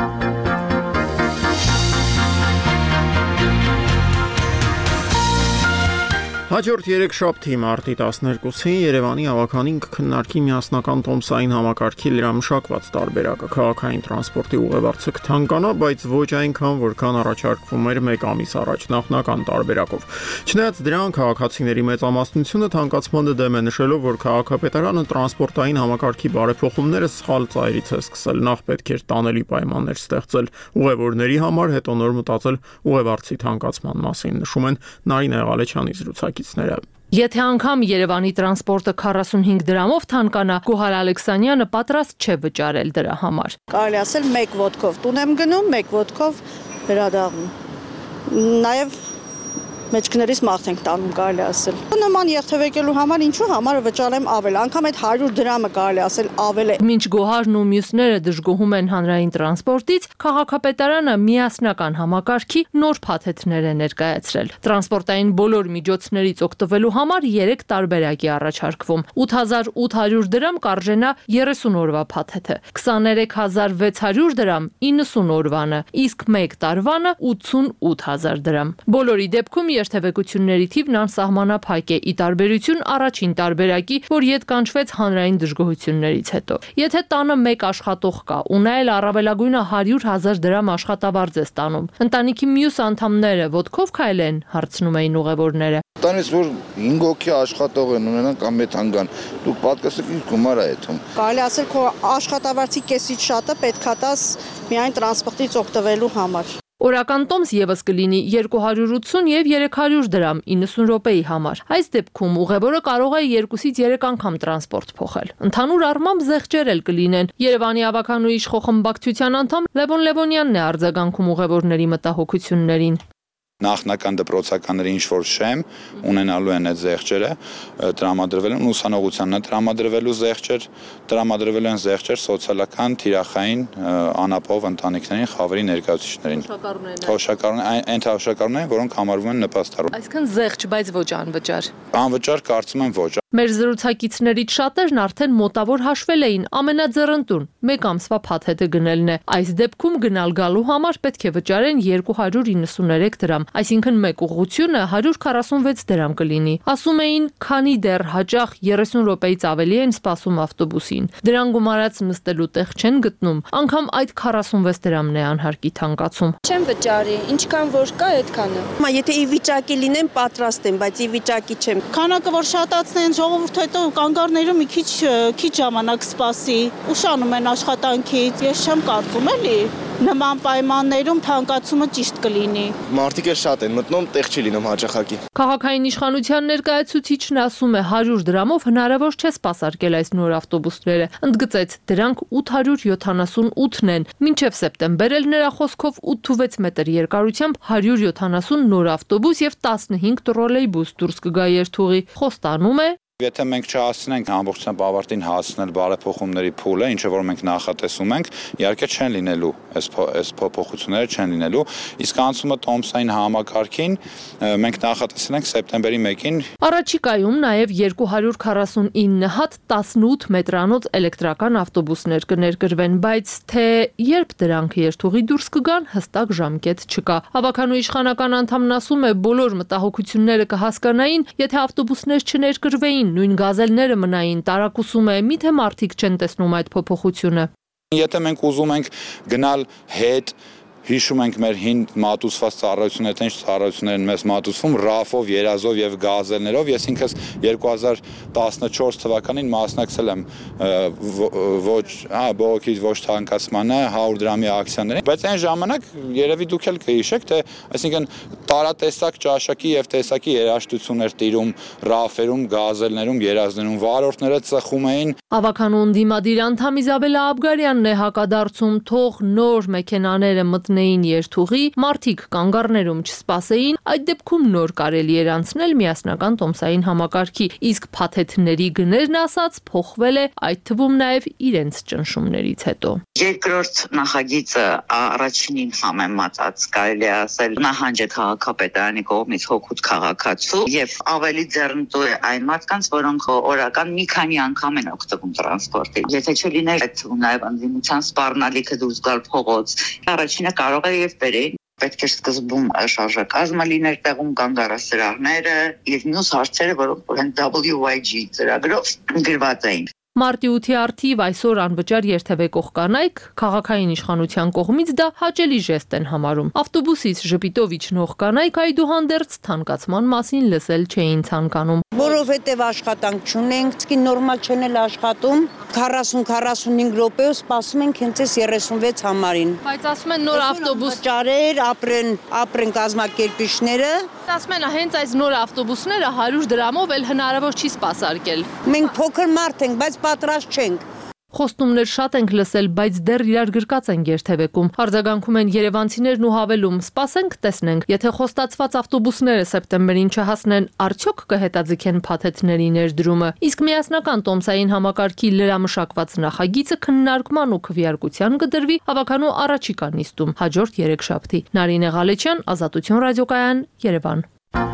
Հաջորդ երեքշաբթի մարտի տասներկուսին Երևանի ավականին կքննարկի միասնական տոմսային համակարգի լրամշակված տարբերակը։ Քաղաքային տրանսպորտի ուղևորցը կթանկանա, բայց ոչ այնքան, որքան առաջարկվում էր մեկ ամիս առաջ նախնական տարբերակով։ Չնայած դրան քաղաքացիների մեծամասնությունը թանկացմանը դեմ է, նշելով, որ քաղաքապետարանը տրանսպորտային համակարգի բարեփոխումները սխալ ծայրից է սկսել, նախ պետք էր տանելի պայմաններ ստեղծել ուղևորների համար, հետո նոր մտածել ուղևորցի թանկացման մասին, նշում են Նարինե Ղալեչյանի զրուցակիցները։ Եթե անգամ Երևանի տրանսպորտը քառասունհինգ դրամով թանկանա, Գոհար Ալեքսանյանը պատրաստ չէ վճարել դրա համար։ Կարելի ասել մեկ ոդկով տուն եմ գնում, մեկ ոդկով վերադառնում։ Նաև մեջքներից մարդ ենք տանում, կարելի ասել։ Նման երթևեկելու համար ինչու համար վճարեմ ավել, անգամ այդ հարյուր դրամը կարելի ասել ավել է։ Մինչ Գոհարն ու մյուսները դժգոհում են հանրային տրանսպորտից, քաղաքապետարանը միասնական համակարգի նոր փաթեթներ է ներկայացրել։ Տրանսպորտային բոլոր միջոցներից օգտվելու համար երեք տարբերակ է առաջարկվում։ ութ հազար ութ հարյուր դրամ կարժենա երեսուն օրվա փաթեթը, քսաներեք հազար վեց հարյուր դրամ իննսուն օրվանը, իսկ մեկ տարվանը ութսունութ հազար դրամ։ Բոլորի դեպքում երթևեկությունների թիվն անսահմանափակ է, ի տարբերություն առաջին տարբերակի, որ ետ կանչվեց հանրային դժգոհություններից հետո։ Եթե տանը մեկ աշխատող կա, ու նա էլ առավելագույնը հարյուր հազար դրամ աշխատավարձ է ստանում, ընտանիքի մյուս անդամները ոտքով քայլեն, հարցնում էին ուղևորները։ Տանից որ հինգ հոգի աշխատող են ունենան կամ այդ հանգան, դուք պատկասեք ինչ գումար է այդում։ Կարելի ասել քո աշխատավարձի կեսից շատը պետքա տաս միայն տրանսպորտից օգտվելու համար։ Օրական տոմս եւս կլինի երկու հարյուր ութսուն եւ երեք հարյուր դրամ իննսուն րոպեի համար։ Այս դեպքում ուղևորը կարող է երկուսից երեք անգամ տրանսպորտ փոխել։ Ընդհանուր առմամբ զեղչեր էլ կլինեն։ Երևանի ավականու իշխող խմբակցության անդամ Լևոն Լևոնյանն է արձագանքում ուղևորների մտահոգություններին։ Նախնական դպրոցականների ինչ որ շեմ ունենալու են այդ զեղչերը, տրամադրվելու են ուսանողությանն է տրամադրվելու զեղչեր, տրամադրվելու են զեղչեր սոցիալական, թիրախային, անապահով ընտանիքներին, խավերի ներկայացուցիչներին։ Թոշակառուներ, այն թոշակառուներ, որոնք համարվում են նպաստառու։ Այսինքն զեղչ, բայց ոչ անվճար։ Անվճար կարծում եմ ոչ։ Մեր զրուցակիցներից շատերն արդեն մոտավոր հաշվել էին ամենաձեռնտուն մեկ ամսվա փաթեթը գնելն է։ Այս դեպքում գնալ գալու համար պետք է վճարեն երկու հարյուր իննսուներեք դրամ, այսինքն մեկ ուղղությունը հարյուր քառասունվեց դրամ կլինի։ Ասում էին, քանի դեռ հաճախ երեսուն րոպեից ավելի են սպասում ավտոբուսին։ Դրան գումարած նստելու տեղ չեն գտնում, անգամ այդ քառասունվեց դրամն է անհարկի թանկացում։ Չեմ վճարի, ինչքան որ կա, այդքանը։ Հիմա եթե ի վիճակի լինեմ, պատրաստ եմ, բայց ի վիճակի չեմ։ Քանակը որ շատացնեն, ժողովուրդը հետո կանգառներում մի քիչ քիչ ժամանակ սպասի, ուշանում են աշխատանքից։ Ես չեմ կարծում էլի նման պայմաններում թանկացումը ճիշտ կլինի։ Մարդիկ էլ շատ են մտնում, տեղ չի լինում հաճախակի։ Քաղաքային իշխանության ներկայացուցիչն ասում է հարյուր դրամով հնարավոր չէ սպասարկել այս նոր ավտոբուսները։ Ընդգծեց, դրանք ութ հարյուր յոթանասունութն են։ Մինչև սեպտեմբեր էլ նրա խոսքով ութ մետր երկարությամբ հարյուր յոթանասուն նոր ավտոբուս եւ տասնհինգ տրոլեյբուս դուրս կգա երթուղի։ Խոստանում է, Եթե մենք չհասցնենք ամբողջությամբ ավարտին հասնել բարեփոխումների փուլը, ինչը որ մենք նախատեսում ենք, իհարկե չեն լինելու այս այս փոփոխությունները չեն լինելու, իսկ անցումը տոմսային համակարգին մենք նախատեսել ենք սեպտեմբերի մեկին։ Առաջիկայում նաև երկու հարյուր քառասունինը հատ տասնութ մետրանոց էլեկտրական ավտոբուսներ կներկրվեն, բայց թե երբ դրանք երթուղի դուրս կգան, հստակ ժամկետ չկա։ Ավականու իշխանական անդամն ասում է, բոլոր մտահոգությունները կհասկանային, եթե ավտոբուսներ չներկրվեին, նույն գազելները մնային, տարակուսում է, միթե մարդիկ չեն տեսնում այդ փոփոխությունը։ Եթե մենք ուզում ենք գնալ հետ Հիշում ենք մեր հին մատուցված ծառայությունները, թե ինչ ծառայություններ են մեզ մատուցվում ռաֆով, երազով եւ գազելներով։ Ես ինքս երկու հազար տասնչորս թվականին մասնակցել եմ ոչ, հա, բողոքի ոչ թանկացմանը հարյուր դրամի ակցիաներին, բայց այն ժամանակ երևի դուք էլ կհիշեք, թե այսինքն տարատեսակ ճաշակի եւ տեսակի երաժշտություններ տիրում ռաֆերում, գազելներում, երազներում, վարորդները ծխում էին։ Ավականուն դիմադիր անդամ Իզաբելա Աբգարյանն է հակադարձում, թող նոր մեքենաները մտնեին երթուղի, մարդիկ կանգառներում չսպասեին, այդ դեպքում նոր կարելի էր անցնել միասնական տոմսային համակարգի, իսկ փաթեթների գներն ասած փոխվել է, այդ թվում նաև իրենց ճնշումներից հետո։ Երկրորդ նախագիծը առաջինին համեմատած կարելի է ասել նահանջ է քաղաքապետարանի կողմից հօգուտ քաղաքացու եւ ավելի ձեռնտու է այն մարդկանց, որոնք օրական մի քանի անգամ են օգտվում տրանսպորտի։ Եթե չլիներ այդ թվում նաև անձնության սպառնալիքը դուրս գալ փողոց, առաջինը կարող է եւ բերեին պետք է սկզբում շարժակազմը լիներ տեղում կանգառասրահները եւ մյուս հարցերը, որոնք W Y G ծրագրով գրված էին։ Մարտի ութի արդիվ այսօր անվճար երթևեկող կանայք քաղաքային իշխանության կողմից դա հաճելի ժեստ են համարում։ Ավտոբուսից ժպիտով իջնող կանայք այդուհանդերձ թանկացման մասին լսել չէին ցանկանում։ Որովհետև աշխատանք չունենք, ցկի նորմալ չեն էլ աշխատում, քառասուն քառասունհինգ րոպեով սպասում ենք հենց այս երեսունվեց համարին։ Բայց ասում են նոր ավտոբուս ճարեր, ապրեն, ապրեն կազմակերպիչները։ Ասում են հենց այս նոր ավտոբուսները հարյուր դրամով էլ հնարավոր չի սպասարկել։ Մենք փոքր մարդ ենք, բայց պատրաստ չենք։ Խոստումներ շատ ենք լսել, բայց դեռ իրար գրկած են երթևեկում։ Արձագանքում են երևանցիներն ու հավելում. սպասենք, տեսնենք, եթե խոստացված ավտոբուսները սեպտեմբերին չհասնեն, արդյոք կհետաձգեն փաթեթների ներդրումը։ Իսկ միասնական տոմսային համակարգի լրամշակված նախագիծը քննարկման ու քվեարկության կդրվի հավաքանու առաջիկա նիստում հաջորդ երեքշաբթի։ Նարինե Ղալեչյան, Ազատություն ռադիոկայան, Երևան։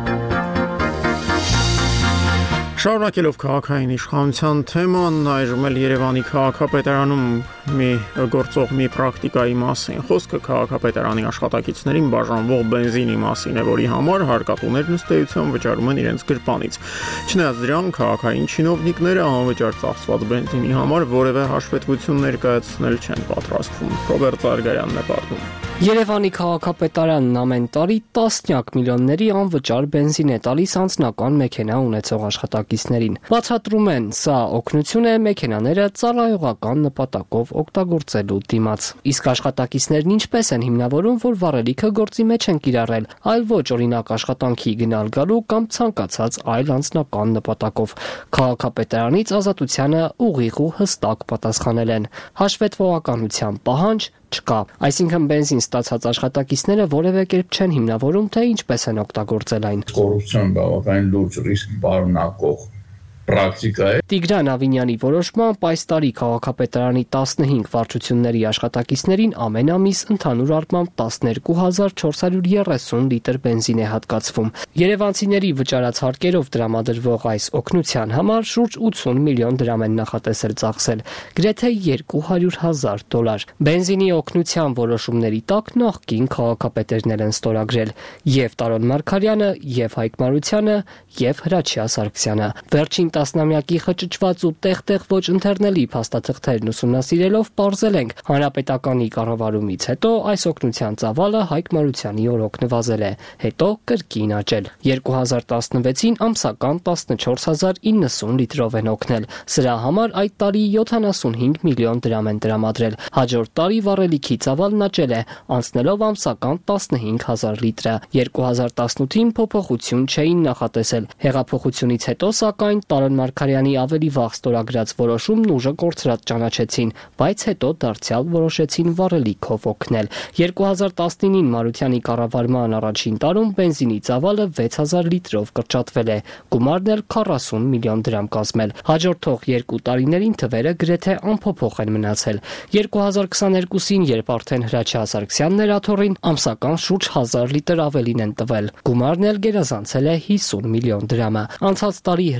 Շարունակելով քաղաքային իշխանության թեման, այժմ էլ Երևանի քաղաքապետարանում մի գործող մի պրակտիկայի մասին։ Խոսքը քաղաքապետարանի աշխատակիցներին բաժանվող բենզինի մասին է, որի համար հարկատուներ նստեյության վճարում են իրենց գրպանից։ Չնայած դրան, քաղաքային չինովնիկները անվճար ծախսված բենզինի համար որևէ հաշվետվություն ներկայացնել չեն պատրաստվում։ Ռոբերտ Զարգարյանն է պատմում։ Երևանի քաղաքապետարանն ամեն տարի տասնյակ միլիոնների անվճար բենզին է տալիս անձնական մեքենա ունեցող աշխատակիցներին։ Բացատրում են, սա օգնություն է մեքենաները ծառայողական նպատակով օգտագործելու դիմաց։ Իսկ աշխատակիցներն ինչպես են հիմնավորում, որ վառելիքը գործի մեջ են կիրառել, այլ ոչ օրինակ աշխատանքի գնալ գալու կամ ցանկացած այլ անձնական նպատակով։ Քաղաքապետարանից Ազատությանը ուղիղ ու հստակ պատասխանել են. հաշվետվողականության պահանջ չկա։ Այսինքն բենզին ստացած աշխատակիցները որևէ կերպ չեն հիմնավորում, թե ինչպես են օգտագործել այն։ Կոռուպցիոն բավականին լուրջ ռիսկ պարունակող պրակտիկա է։ Տիգրան Ավինյանի որոշմամբ այս տարի քաղաքապետարանի տասնհինգ վարչությունների աշխատակիցներին ամեն ամիս ընդհանուր առմամբ տասներկու հազար չորս հարյուր երեսուն լիտր բենզին է հատկացվում։ Երևանցիների վճարած հարկերով տրամադրվող այս օգնության համար շուրջ ութսուն միլիոն դրամ են նախատեսել ծախսել, գրեթե երկու հարյուր հազար դոլար։ Բենզինի օգնության որոշումների տակ նախկին քաղաքապետերներ են ստորագրել եւ Տարոն Մարգարյանը, եւ Հայկ Մարությանը, եւ Հրաչյա Սարգսյանը։ Վերջին տասնամյակի խճճված ու տեղ-տեղ ոչ ընթերնելի փաստաթղթերն ուսումնասիրելով պարզել ենք, հանրապետականի կառավարումից հետո այս օգնության ծավալը Հայկ Մարությանի օրոք նվազել է, հետո կրկին աճել։ երկու հազար տասնվեցին ամսական տասնչորս հազար իննսուն լիտրով են օգնել։ Սրա համար այդ տարի յոթանասունհինգ միլիոն դրամ են տրամադրել։ Հաջորդ տարի վառելիքի ծավալն աճել է, անցնելով ամսական տասնհինգ հազար լիտրը։ երկու հազար տասնութին փոփոխություն չէին նախատեսել։ Հեղափոխությունից հետո սակայն Տարոն Մարգարյանի ավելի վաղ ստորագրած որոշումն ուժը կորցրած ճանաչեցին, բայց հետո դարձյալ որոշեցին վառելիքով օգնել։ երկու հազար տասնինին Մարությանի կառավարման առաջին տարում բենզինի ծավալը վեց հազար լիտրով կրճատվել է, գումարն էլ քառասուն միլիոն դրամ կազմել։ Հաջորդող երկու տարիներին թվերը գրեթե անփոփոխ են մնացել։ երկու հազար քսաներկուսին, երբ արդեն Հրաչյա Սարգսյանն էր աթոռին, ամսական շուրջ հազար լիտր ավելին են տվել։ Գումարն էլ գերազանցել է հիսուն միլիոն դրամը։ Անցած տարի հրաժարական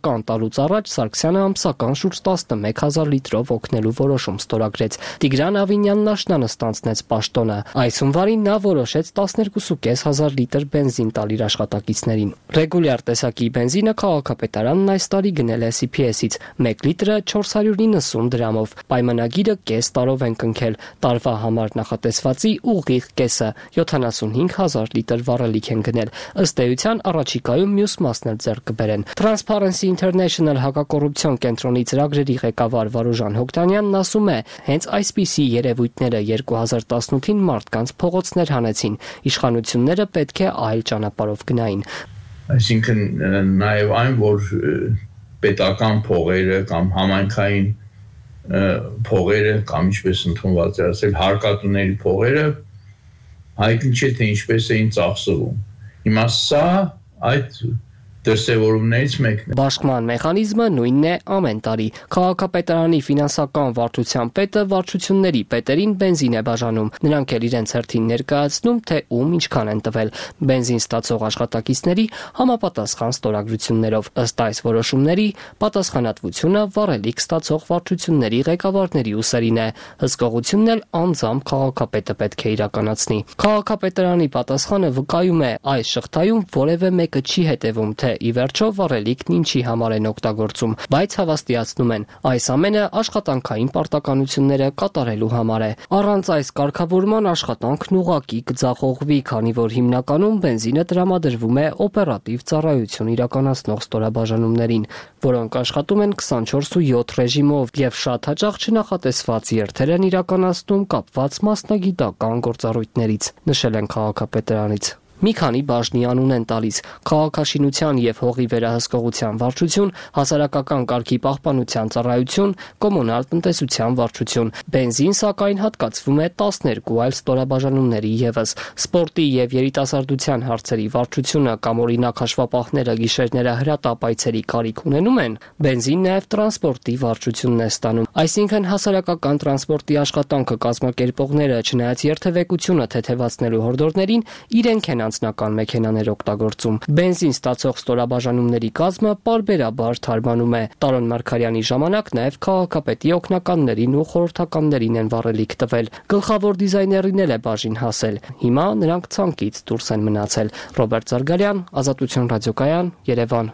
տան տալուց առաջ Սարգսյանը ամսական շուրջ տասնմեկ հազար լիտրով օգնելու որոշում ստորագրեց։ Տիգրան Ավինյանն աշնանը ստանձնեց պաշտոնը։ Այս հունվարին նա որոշեց տասներկու հազար լիտր բենզին տալ իր աշխատակիցներին։ Ռեգուլյար տեսակի բենզինը քաղաքապետարանն այս տարի գնել է սի փի էսից մեկ լիտրը չորս հարյուր նվսուն դրամով։ Պայմանագիրը կես տարով են կնքել։ Տարվա համար նախատեսվածի ուղիղ կեսը յոթանասունհինգ հազար լիտր վառելիք են գնել։ Ըստ էության առաջիկայում մյուս մասն էլ ձեռք կբերեն։ Transparency International հակակոռուպցիոն կենտրոնի ծրագրերի ղեկավար Վարուժան Հոկտանյանն ասում է, հենց այսպիսի երևույթները երկու հազար տասնութին մարդկանց փողոցներ հանեցին։ Իշխանությունները պետք է այլ ճանապարհով գնային։ Այսինքն նաև այն, որ պետական փողերը կամ համայնքային փողերը կամ ինչպես ընդունված է ասել հարկատուների փողերը հայտնի չէ թե ինչպես էին ծախսվում։ Հիմա սա այդ դրսևորումներից մեկն է։ Բաշխման մեխանիզմը նույնն է ամեն տարի։ Քաղաքապետարանի ֆինանսական վարչության պետը վարչությունների պետերին բենզին է բաժանում։ Նրանք էլ իրենց հերթին ներկայացնում, թե ում ինչքան են տվել։ Բենզին ստացող աշխատակիցների համապատասխան ստորագրություններով։ Ըստ այս որոշումների պատասխանատվությունը վառելիք ստացող վարչությունների ղեկավարների ուսերին է։ Հսկողությունն էլ անձամբ քաղաքապետը պետք է իրականացնի։ Քաղաքապետարանի պատասխանը վկայում է, այս շղթայում որևէ մեկը չի հետևում, թե ի վերջո վառելիքն ինչի համար են օգտագործում, բայց հավաստիացնում են, այս ամենը աշխատանքային պարտականությունները կատարելու համար է։ Առանց այս կարգավորման աշխատանքն ուղղակի կձախողվի, քանի որ հիմնականում բենզինը տրամադրվում է օպերատիվ ծառայություն իրականացնող ստորաբաժանումներին, որոնք աշխատում են քսանչորս ու յոթ ռեժիմով եւ շատ հաճախ չնախատեսված երթեր են իրականացնում կապված մասնագիտական գործառույթներից, նշել են քաղաքապետարանից։ Մի քանի բաժնի անուն են տալիս՝ քաղաքաշինության եւ հողի վերահսկողության վարչություն, հասարակական կարգի պահպանության ծառայություն, կոմունալ տնտեսության վարչություն։ Բենզին սակայն հատկացվում է տասներկու այլ ստորաբաժանումների եւս։ Սպորտի եւ երիտասարդության հարցերի վարչությունը կամ օրինակ հաշվապահները գիշերները հրատապայցերի կարիք ունենում են, բենզին նաեւ տրանսպորտի վարչությունն է ստանում։ Այսինքն հասարակական տրանսպորտի աշխատանքը կազմակերպողները, չնայած երթևեկությունը թեթևացնելու հորդորներին, իրենք են անձնական մեքենաներ օգտագործում։ Բենզին ստացող ստորաբաժանումների կազմը պարբերաբար թարմանում է։ Տարոն Մարգարյանի ժամանակ նաև քաղաքապետի օգնականներին ու խորհրդականներին են վառելիք տվել։ Գլխավոր դիզայներին էլ է բաժին հասել։ Հիմա նրանք ցանկից դուրս են մնացել։ Ռոբերտ Զարգարյան, Ազատություն ռադիոկայան, Երևան։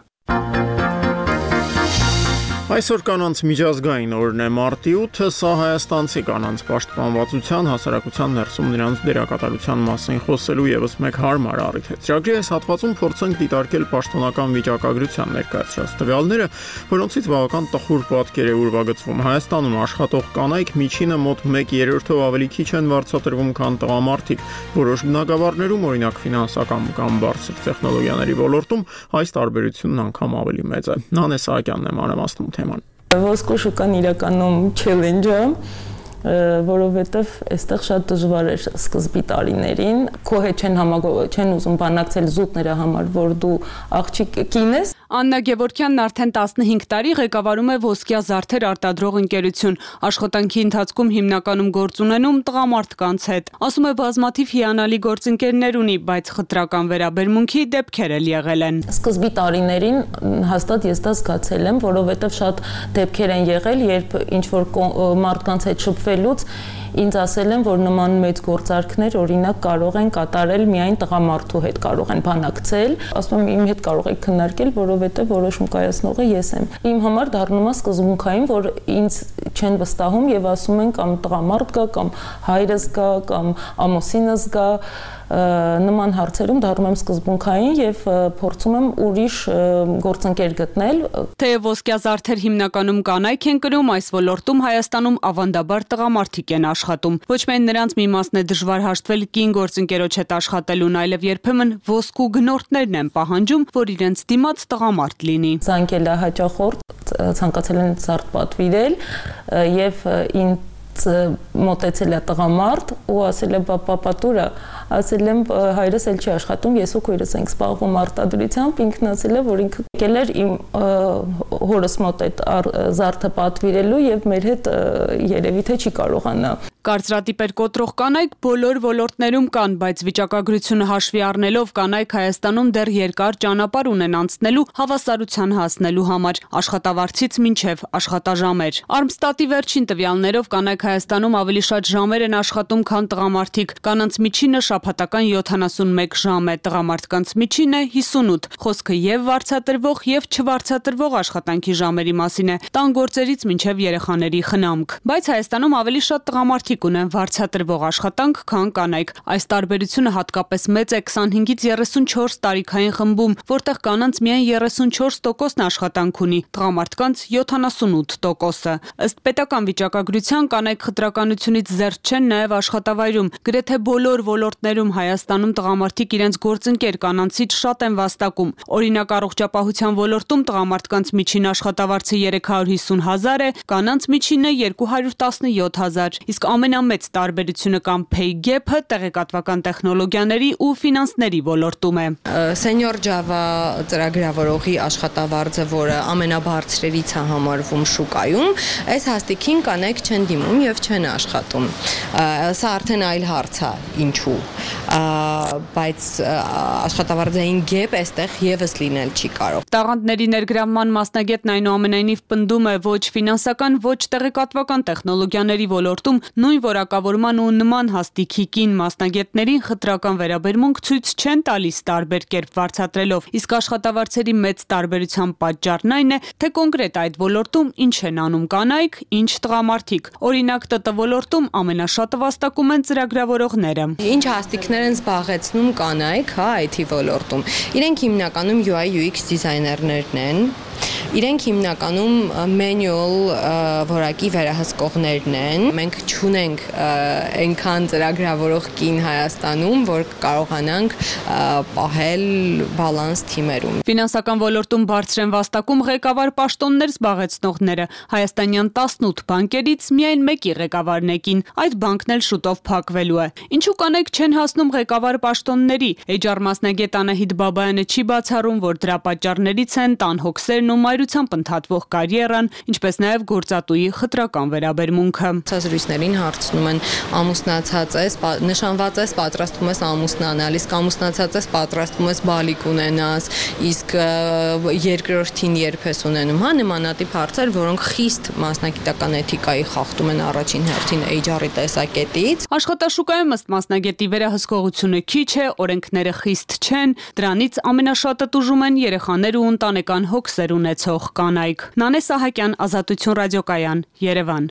Այսօր կանանց միջազգային օրն է մարտի ութը, սա հայաստանցի կանանց պաշտպանվածության, հասարակության ներսում նրանց դերակատարության մասին խոսելու ևս մեկ հարմար առիթ է։ Ծրագրի այս հատվածում փորձենք դիտարկել պաշտոնական վիճակագրության ներկայացրած տվյալները, որոնցից բավական տխուր պատկեր է ուրվագծվում։ Հայաստանում աշխատող կանայք միջինը մոտ մեկ երրորդով ավելի քիչ են վարձատրվում, քան տղամարդիկ։ Որոշ բնագավառներում, օրինակ ֆինանսական կամ բարձր տեխնոլոգիաների ոլորտում, այս տարբերությունն անգամ ավելի մեծ է։ Նանե Սահակյանն է մանրամասնում թեման։ Ոսկու շուկան իրականում չելենջ է, որովհետև այստեղ շատ դժվար էր սկզբի տարիներին, քո հետ չեն համագործակցել, չեն ուզում բանակցել զուտ նրա համար, որ դու աղջիկ կին ես։ Աննա Գևորգյանն արդեն տասնհինգ տարի ղեկավարում է ոսկյա զարդեր արտադրող ընկերություն։ Աշխատանքի ընթացքում հիմնականում գործ ունենում տղամարդկանց հետ։ Ասում է բազմաթիվ հիանալի գործընկերներ ունի, բայց խտրական վերաբերմունքի դեպքեր էլ եղել են։ Սկզբի տարիներին հաստատ ես դա զգացել եմ, որովհետև շատ դեպքեր են եղել, երբ ինչ որ մարդկանց հետ շփվելուց ինձ ասել են, որ նման մեծ գործարքներ օրինակ կարող են կատարել միայն տղամարդու հետ, կարող են բանակցել, ասում եմ իմ հետ կարող եք քննարկել, որովհետև որոշում կայացնողը ես եմ։ Իմ համար դառնում է սկզբունքային, որ ինձ չեն վստահում եւ ասում են կամ տղամարդ գա, կամ հայրս գա, կամ ամուսինս գա, նման հարցերում դառնում եմ սկզբունքային եւ փորձում եմ ուրիշ գործընկեր գտնել։ Թեև ոսկյա զարդեր հիմնականում կանայք են կրում, այս ոլորտում Հայաստանում ավանդաբար տղամարդիկ են աշխատում։ Ոչ միայն նրանց մի մասն է դժվար հաշտվել կին գործընկերոջ հետ աշխատելուն, այլև երբեմն ոսկու գնորդներն են պահանջում, որ իրենց դիմաց տղամարդ լինի։ Ցանկել է հաճախորդ, ցանկացել են զարդ պատվիրել եւ ինձ մոտեցել է տղամարդ ու ասել է պապա տուրա, ասել եմ հայրս էլ չի աշխատում, ես ու քույրս ենք զբաղվում արտադրությամբ, ինքն ասել է, որ ինքը եկել էր իմ հորս մոտ այդ զարդը պատվիրելու եւ մեր հետ երևի թե չի կարողանա։ Կարծրատիպեր կոտրող կանայք բոլոր ոլորտներում կան, բայց վիճակագրությունը հաշվի առնելով կանայք Հայաստանում դեռ երկար ճանապարհ ունեն անցնելու հավասարության հասնելու համար, աշխատավարձից մինչև աշխատաժամեր։ Armstat-ի վերջին տվյալներով կանայք Հայաստանում ավելի շատ ժամեր են աշխատում, քան տղամարդիկ։ Կանանց միջինը շաբաթական յոթանասունմեկ ժամ է, տղամարդկանց միջինը հիսունութ։ Խոսքը եւ վարձատրվող եւ չվարձատրվող աշխատանքի ժամերի մասին է, տան գործերից մինչև երեխաների խնամք։ Բայց Հայաստանում ավելի շատ տղամարդիկ ունեն վարձատրվող աշխատանք, քան կանայք։ Այս տարբերությունը հատկապես մեծ է քսանհինգից երեսունչորս տարիքային խմբում, որտեղ կանանց միայն երեսունչորս տոկոսն աշխատանք ունի, տղամարդկանց յոթանասունութ տոկոսը։ Ըստ պետական վիճակագրության կանայք խտրականությունից զերծ չեն նաև աշխատավայրում։ Գրեթե բոլոր ոլորտներում Հայաստանում տղամարդիկ իրենց գործընկեր կանանցից շատ են վաստակում։ Օրինակ առողջապահության ոլորտում տղամարդկանց միջին աշխատավարձը երեք հարյուր հիսուն հազար է, կանանց միջինը երկու հարյուր տասնյոթ հազար, իսկ ամենամեծ տարբերությունը կամ pay gap-ը տեղեկատվական տեխնոլոգիաների ու ֆինանսների ոլորտում է։ Senior Java ծրագրավորողի աշխատավարձը, որը ամենաբարձրերից է համարվում շուկայում, այս հաստիքին կանայք չեն դիմում եւ չեն աշխատում։ Սա արդեն այլ հարց է, ինչու։ Բայց աշխատավարձային gap այստեղ եւս լինել չի կարող։ Տաղանդների ներգրավման մասնագետն այնուամենայնիվ պնդում է ոչ ֆինանսական, ոչ տեղեկատվական տեխնոլոգիաների ոլորտում նույն որակավորման ու նման հաստիքի կին մասնագետներին խտրական վերաբերմունք ցույց չեն տալիս տարբեր կերպ վարձատրելով, իսկ աշխատավարձերի մեծ տարբերության պատճառն այն է, թե կոնկրետ այդ ոլորտում ինչ են անում կանայք, ինչ տղամարդիկ։ Օրինակ ՏՏ ոլորտում ամենաշատը վաստակում են ծրագրավորողները։ Ինչ հաստիքներ են զբաղեցնում կանայք, հա, այ թի ոլորտում։ Իրենք հիմնականում յու այ յու էքս դիզայներներն են։ Իրենք հիմնականում manual որակի վերահսկողներն են։ Մենք չունենք այնքան ծրագրավորող կին Հայաստանում, որ կարողանանք պահել բալանս թիմերում։ Ֆինանսական ոլորտում բարձր են վաստակում ղեկավար պաշտոններ զբաղեցնողները։ Հայաստանյան տասնութ բանկերից միայն մեկի ղեկավարն է կին, այդ բանկն էլ շուտով փակվելու է։ Ինչու կանայք չեն հասնում ղեկավար պաշտոնների։ Էյչ ար մասնագետ Անահիտ Բաբայանը չի բացառում, որ դրա պատճառներից են տան հոգսերն ու մայրությամբ ընդհատվող կարիերան, ինչպես նաև գործատուի խտրական վերաբերմունքը։ Ցածրույցներին հարցնում են ամուսնացած ես, նշանված ես, պատրաստվում ես ամուսնանալ, իսկ ամուսնացած ես, պատրաստվում ես բալիկ ունենաս, իսկ երկրորդին երբ ես ունենում, հա, նմանատիպ հարցեր, որոնք խիստ մասնագիտական էթիկայի խախտում են առաջին հերթին էյչ ար-ի տեսակետից։ Աշխատաշուկայում ըստ մասնագետի վերահսկողությունը քիչ է, օրենքները խիստ չեն, դրանից ամենաշատը տուժում են երեխաներ ու ընտանեկան հոգսեր ունեցող կանայք։ Նանե Սահակյան, Ազատություն ռադիոկայան, Երևան։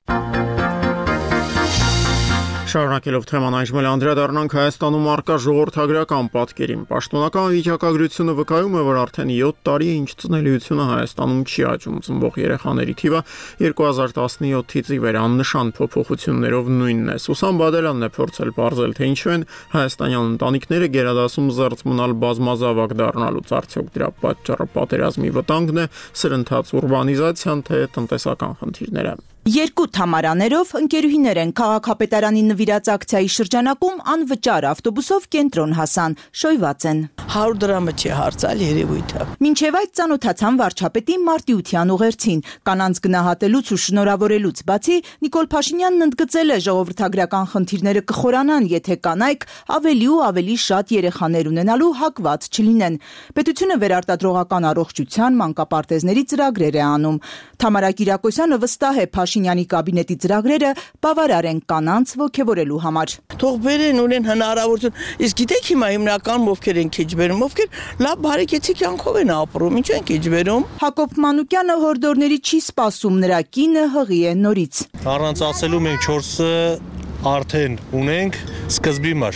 Շարունակելով թեման այժմ անդրադառնանք Հայաստանում առկա ժողովրդագրական պատկերին։ Պաշտոնական վիճակագրությունը վկայում է, որ արդեն յոթ տարի է, ինչ ծնելիությունը Հայաստանում չի աճում, ծնվող երեխաների թիվը երկու հազար տասնյոթից ի վեր աննշան փոփոխություններով նույնն է։ Սուսան Բադելյանն է փորձել պարզել, թե ինչու են հայաստանյան ընտանիքները գերադասում զերծ մնալ բազմազավակ դառնալուց, արդյոք դրա պատճառը պատերազմի վտանգն է, սրընթաց ուրբանիզացիան, թե տնտեսական խնդիրները։ Երկու թամարաներով ընկերուհիներ են քաղաքապետարանի նվիրած ակցիայի շրջանակում անվճար ավտոբուսով կենտրոն հասան, շոյված են։ հարյուր դրամը չի հարցալ երևույթը։ Մինչև այդ ծանոթացան վարչապետի Մարտիության ուղերձին, կանանց գնահատելուց ու շնորհավորելուց բացի Նիկոլ Փաշինյանն ընդգծել է ժողովրդագրական խնդիրները կխորանան, եթե կանայք ավելի ու ավելի շատ երեխաներ ունենալու հակված չլինեն։ Պետությունը վերարտադրողական առողջության մանկապարտեզների ծրագրեր է անում։ Թամարա Կիրակոսյանը վստահ է Փաշինյանի կաբինետի ծրագրերը բավարար են կանանց ոգևորելու համար։ Թող բերեն ունեն հնարավորություն, իսկ գիտեք հիմա հիմնականում ովքեր են քիչ բերում, ովքեր լավ բարեկեցիկ կյանքով են ապրում, ինչ են քիչ բերում։ Հակոբ Մանուկյանը հորդորների չի սպասում, նրա կինը հղի է նորից։ Առանց ասելու մենք չորսը արդեն ունենք սկզբի մար։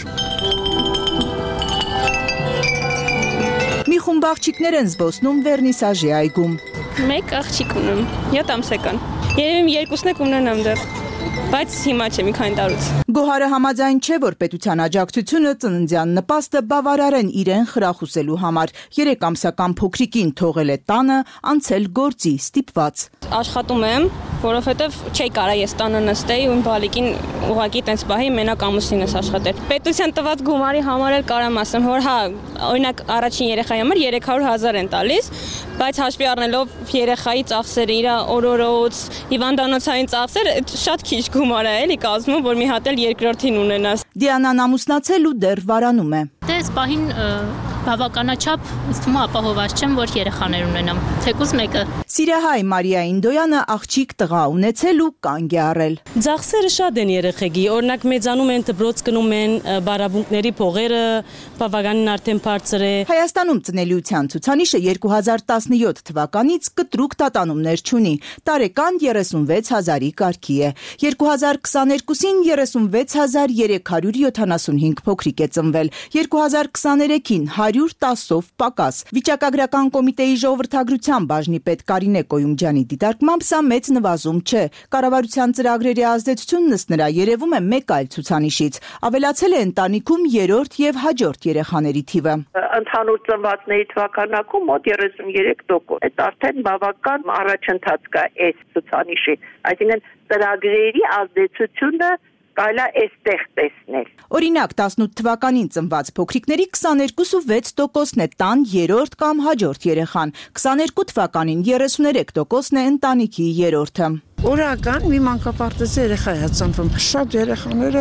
Մի խումբ աղջիկներ են զբոսնում Վերնիսաժի այգում։ Մեկ աղջիկ ունեմ, յոթ ամսական։ Երևի երկուսն եք ունենամ դեռ։ բայց հիմա չէ, մի քանի տարուց։ Գոհարը համաձայն չէ, որ պետության աջակցությունը ծննդյան նպաստը բավարարեն իրեն խրախուսելու համար։ Երեք ամսական փոքրիկին թողել է տանը, անցել գործի ստիպված։ Աշխատում եմ, որովհետև չի կարա ես տանը նստեի ու իմ բալիկին ուղակի տենց պահի մենակ ամուսինս աշխատել։ Պետության տված գումարի համար էլ կարամ ասեմ, որ հա, օրինակ առաջին երեխայի համար երեք հարյուր հազար են տալիս, բայց հաշվի առնելով երեխայի ծախսերը, իր օրորոց, հիվանդանոցային ծախսեր, շատ քիչ գումար է էլի կազմում, որ մի հատ էլ երկրորդին ունենաս։ Դիանան ամուսնացել ու դեռ վարանում է։ Դե սպահին բավականաչափ ինձ թվում է ապահովված չեմ, որ երեխաներ ունենամ, թեկուզ մեկը։ Սիրահայ Մարիա Ինդոյանը աղջիկ տղա ունեցել ու կանգ է առել։ Ծախսերը շատ են երեխեքի, օրինակ մեծանում են, դպրոց գնում են, բարաբունկների փողերը բավականին արդեն բարձր է։ Հայաստանում ծնելիության ցուցանիշը երկու հազար տասնյոթ թվականից կտրուկ տատանումներ չունի, տարեկան երեսունվեց հազարի կարգի է։ երկու հազար քսաներկուսին երեսունվեց հազար երեք հարյուր յոթանասունհինգ փոքրիկ է ծնվել, երկու հազար քսաներեքին հարյուր տասով պակաս։ Վիճակագրական կոմիտեի ժողովրդագրության բաժնի պետ Կարինե Կոյումջյանի դիտարկմամբ սա մեծ նվազում չէ։ Կառավարության ծրագրերի ազդեցությունն ըստ նրա երևում է մեկ այլ ցուցանիշից։ Ավելացել է ընտանիքում երրորդ եւ հաջորդ երեխաների թիվը։ Ընդհանուր ծնվածների թվականակում մոտ երեսունյոթ տոկոս։ Այդ արդեն բավական առաջընթաց կա այս ցուցանիշի։ Այսինքն ծրագրերի ազդեցությունը կարելի է այստեղ տեսնել։ Օրինակ տասնութ թվականին ծնված փոքրիկների քսաներկու վեցից վեց տոկոսն է տան երրորդ կամ հաջորդ երեխան, քսաներկու թվականին երեսուներեք տոկոսն է ընտանիքի երրորդը։ Օրական մի մանկապարտեզ երեխա է ծնվում։ Շատ երեխաները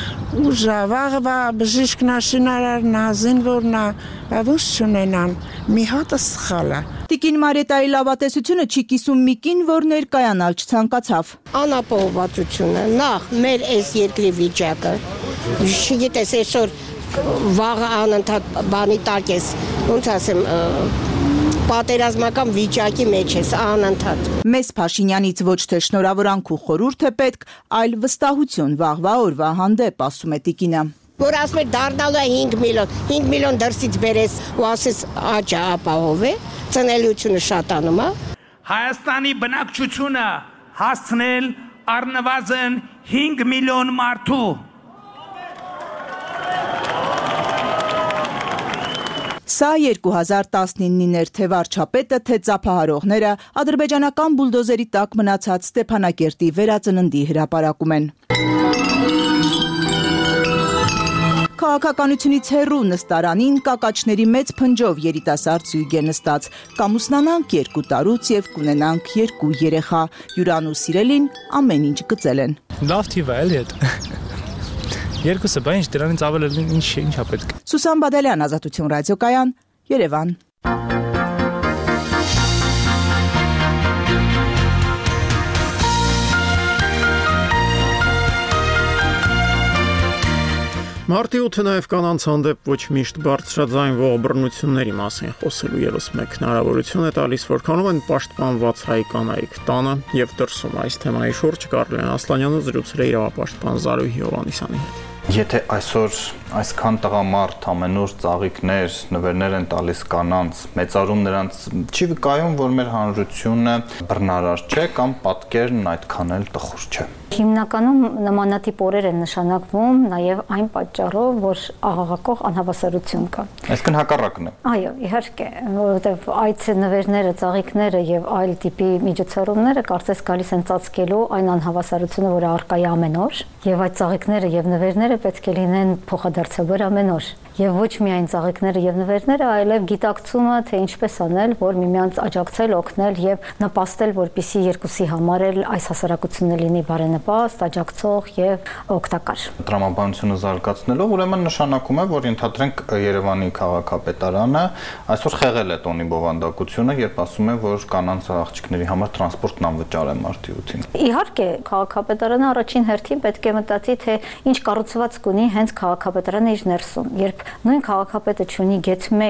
ուժավաղվա բժիշկնաշինարարն ազին որնա բավուս չունենան։ Մի հատը սխալ է։ Տիկին Մարետայի լավատեսությունը չի կիսում Միկին, որ ներկայանալ չցանկացավ։ Անապահովվածությունը, նախ մեր այս երկրի վիճակը, չգիտես այսօր վաղը անընդհատ բանի տակ ես, ոնց ասեմ, պատերազմական վիճակի մեջ ես անընդհատ։ Մեծ Փաշինյանից ոչ թե շնորհավորանք ու խորհուրդ է պետք, այլ վստահություն վաղվա օրվա հանդեպ, ասում է տիկինը։ Որ ասում է դառնալու է հինգ միլիոն, հինգ միլիոն դրսից բերես ու ասես աճը ապահով է, ծնելիությունը շատանում է։ Հայաստանի բնակչությունը հասցնել առնվազն հինգ միլիոն մարդու։ Սա երկու հազար տասնինին էր թե վարչապետը, թե ծափահարողները ադրբեջանական բուլդոզերի տակ մնացած Ստեփանակերտի վերածննդի հրապարակում են։ Քաղաքականությունից հեռու նստարանին կակաչների մեծ փնջով երիտասարդ զույգ է նստած։ Կամուսնանանք երկու տարուց եւ կունենանք երկու երեխա։ Յուրան ու Սիրելին ամեն ինչ գծել են։ Լավ թիվ է, էլի հետ։ Երկուսը, բա ինչ դրանից ավել ինչ ինչա պետք։ Սուսան Բադալյան, Ազատություն ռադիոկայան, Երևան։ Մարտի ութը նաև կանանց հանդեպ ոչ միշտ բարձրաձայնվող բռնությունների մասին խոսելու ևս մեկ հնարավորություն է տալիս, որքանում են պաշտպանված հայ կանայք տանը եւ դրսում։ Այս թեմայի շուրջ Կարլեն Ասլանյանը զրուցել է իրավապաշտպան Զարուհի Հովհաննիսյանի հետ։ Եթե այսօր այսքան տղամարդ ամենուր ծաղիկներ, նվերներ են տալիս կանանց, մեծարում նրանց, չի վկայում, որ մեր հանրությունը բռնարար չէ կամ պատկերն այդքան էլ տխուր չէ։ Հիմնականում նմանատիպ օրեր են նշանակվում նաև այն պատճառով, որ աղաղակող անհավասարություն կա։ Այսինքն հակառակն է։ Այո, իհարկե, որովհետև այդ նվերները, ծաղիկները եւ այլ տիպի միջոցառումները կարծես գալիս են ծածկելու այն անհավասարությունը, որը առկա է ամեն օր, եւ այդ ծաղիկները եւ նվերները պետք է լինեն փոխադարձաբար ամեն օր։ Եվ ոչ միայն ծաղիկները եւ նվերները, այլև գիտակցումը, թե ինչպես անել, որ միմյանց աջակցել, օգնել եւ նպաստել, որպեսզի երկուսի համար էլ այս հասարակությունը լինի բարենպաստ, աջակցող եւ օգտակար։ Տրամաբանությունը զարգացնելով, ուրեմն նշանակում է, որ ընդհանրենք Երևանի քաղաքապետարանը այսօր խեղել է տոնի բովանդակությունը, երբ ասում է, որ կանանց աղջիկների համար տրանսպորտն անվճար է մարտի ութին։ Իհարկե, քաղաքապետարանը առաջին հերթին պետք է մտածի, թե ինչ կառուցվածք ունի հենց քաղաքապետարանը իր ներսում, երբ նույն քաղաքապետը ունի գեթ մեկ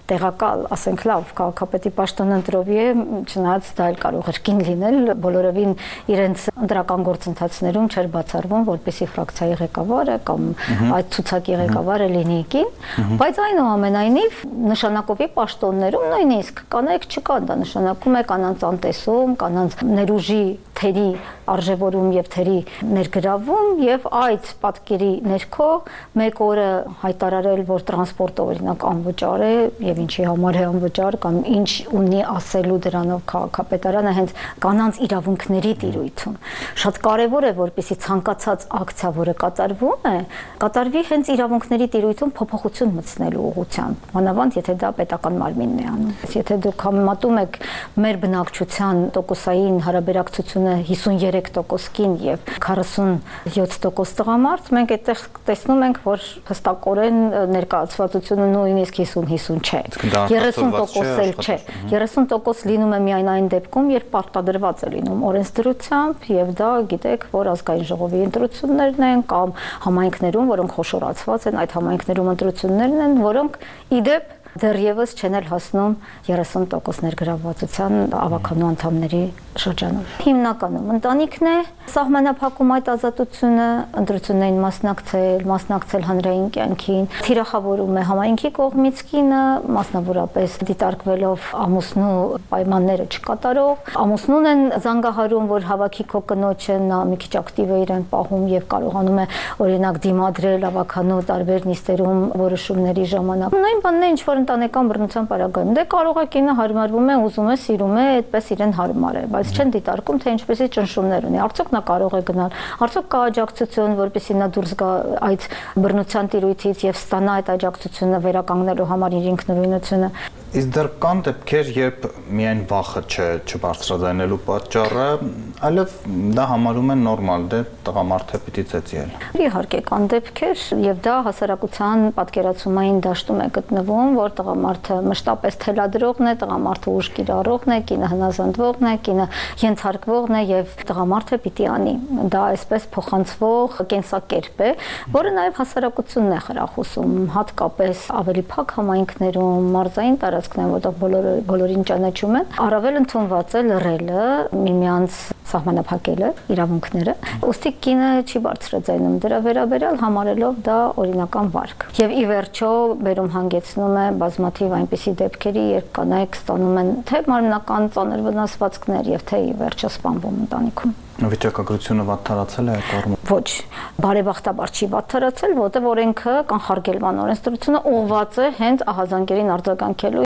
տեղակալ, ասենք լավ, քաղաքապետի պաշտոնը ընտրովի է, չնայած դա էլ կարող էր կին լինել, բոլորովին իրենց ընտրական գործընթացներում չէր բացառվում, որպեսզի ֆրակցիայի ղեկավարը կամ այդ ցուցակի ղեկավարը լինի կին, բայց այնուամենայնիվ նշանակովի պաշտոններում նույնիսկ կանայք չկան, դա նշանակում է կանանց անտեսում, կանանց ներուժի թերի արժևորում եւ թերի ներգրավում եւ այդ պատկերի ներքո մեկ օրը հայտարարել, որ տրանսպորտը օրինակ անվճար է եւ ինչի համար է անվճար կամ ինչ ունի ասելու դրանով քաղաքապետարանը հենց կանանց իրավունքների տիրույթում։ Շատ կարեւոր է, որպեսզի ցանկացած ակցիա, որը կատարվում է, կատարվի հենց իրավունքների տիրույթում փոփոխություն մտցնելու ուղղությամբ, մանավանդ եթե դա պետական մարմինն է անում։ Եթե դուք համեմատում եք մեր բնակչության տոկոսային հարաբերակցությունը հիսունյերեք տոկոս կին եւ քառասունյոթ տոկոս տղամարդ, մենք այդտեղ տեսնում ենք, որ հստակորեն ներկայացվածությունը նույնիսկ հիսուն հիսուն չէ։ երեսուն տոկոս էլ չէ։ երեսուն տոկոս լինում է միայն այն դեպքում, երբ պարտադրված է լինում օրենսդրությամբ եւ դա գիտեք, որ ազգային ժողովի ընտրություններն են կամ համայնքներում, որոնք խոշորացված են, այդ համայնքներում ընտրություններն են, որոնք իդեպ դեռևս չեն էլ հասնում երեսուն տոկոս ներգրավվածության ավականու անդամների շրջանում։ Հիմնականում ընտանիքն է սահմանափակում այդ ազատությունը, ընտրություններին մասնակցել, մասնակցել հանրային կյանքին, թիրախավորում է համայնքի կողմից կինը, մասնավորապես դիտարկվելով ամուսնու պայմանները չկատարող, ամուսնուն են զանգահարում, որ հավաքի քո կնոջը, նա մի քիչ ակտիվ է իրեն պահում եւ կարողանում է օրինակ դիմադրել ավականու տարբեր նիստերում որոշումների ժամանակ։ Նույն բանն է, ինչ որ ընտանեկան բռնության պարագայում։ Դե կարող է կինը հարմարվում է, ուզում է, սիրում է, այդպես իրեն հարմար է, բայց չեն դիտարկում, թե ինչպեսի ճնշումներ ունի։ Արդյոք նա կարող է գնալ, արդյոք կա աջակցություն, որպեսզի նա դուրս գա այդ բռնության տիրույթից եւ ստանա այդ աջակցությունը վերականգնելու համար իր ինքնուրույնությունը։ Իսկ դեռ կան դեպքեր, երբ միայն վախը չէ չբարձրաձայնելու պատճառը, այլև դա համարում են նորմալ, դե տղամարդը պիտի ծեծել։ Իհարկե կան դեպքեր եւ դա հասարակության պատկերացումային դաշտում է գտնվում, որ տղամարդը մշտապես թելադրողն է, տղամարդը ուժ կիրառողն է, կինը հնազանդվողն է, կինը ենթարկվողն է եւ տղամարդը պիտի անի։ Դա այսպես փոխանցվող կենսակերպ է, որը նաեւ հասարակությունն է խրախուսում, հատկապես ավելի փակ համայնքներում, մարզային տարածքներում, որտեղ բոլորը բոլորին ճանաչում են, առավել ընդունված է լռելը, միմյանց սահմանափակելը, իրավունքները։ Ուստի կինը չի բարձրաձայնում դրա վերաբերյալ, համարելով դա օրինական վարք։ Եվ ի վերջո բերում հանգեցնում է բազմաթիվ այնպիսի դեպքերի, երբ կանայք ստանում են թե մարմնական ծանր վնասվածքներ եւ թե ի վերջո սպանվում ընտանիքում։ Վիճակագրությունը վատթարացել է այդ առումով։ Ոչ, բարեբախտաբար չի վատթարացել, որտեղ օրենքը կանխարգելման օրենսդրությունը ուղղված է հենց ահազանգերին արձագանքելու։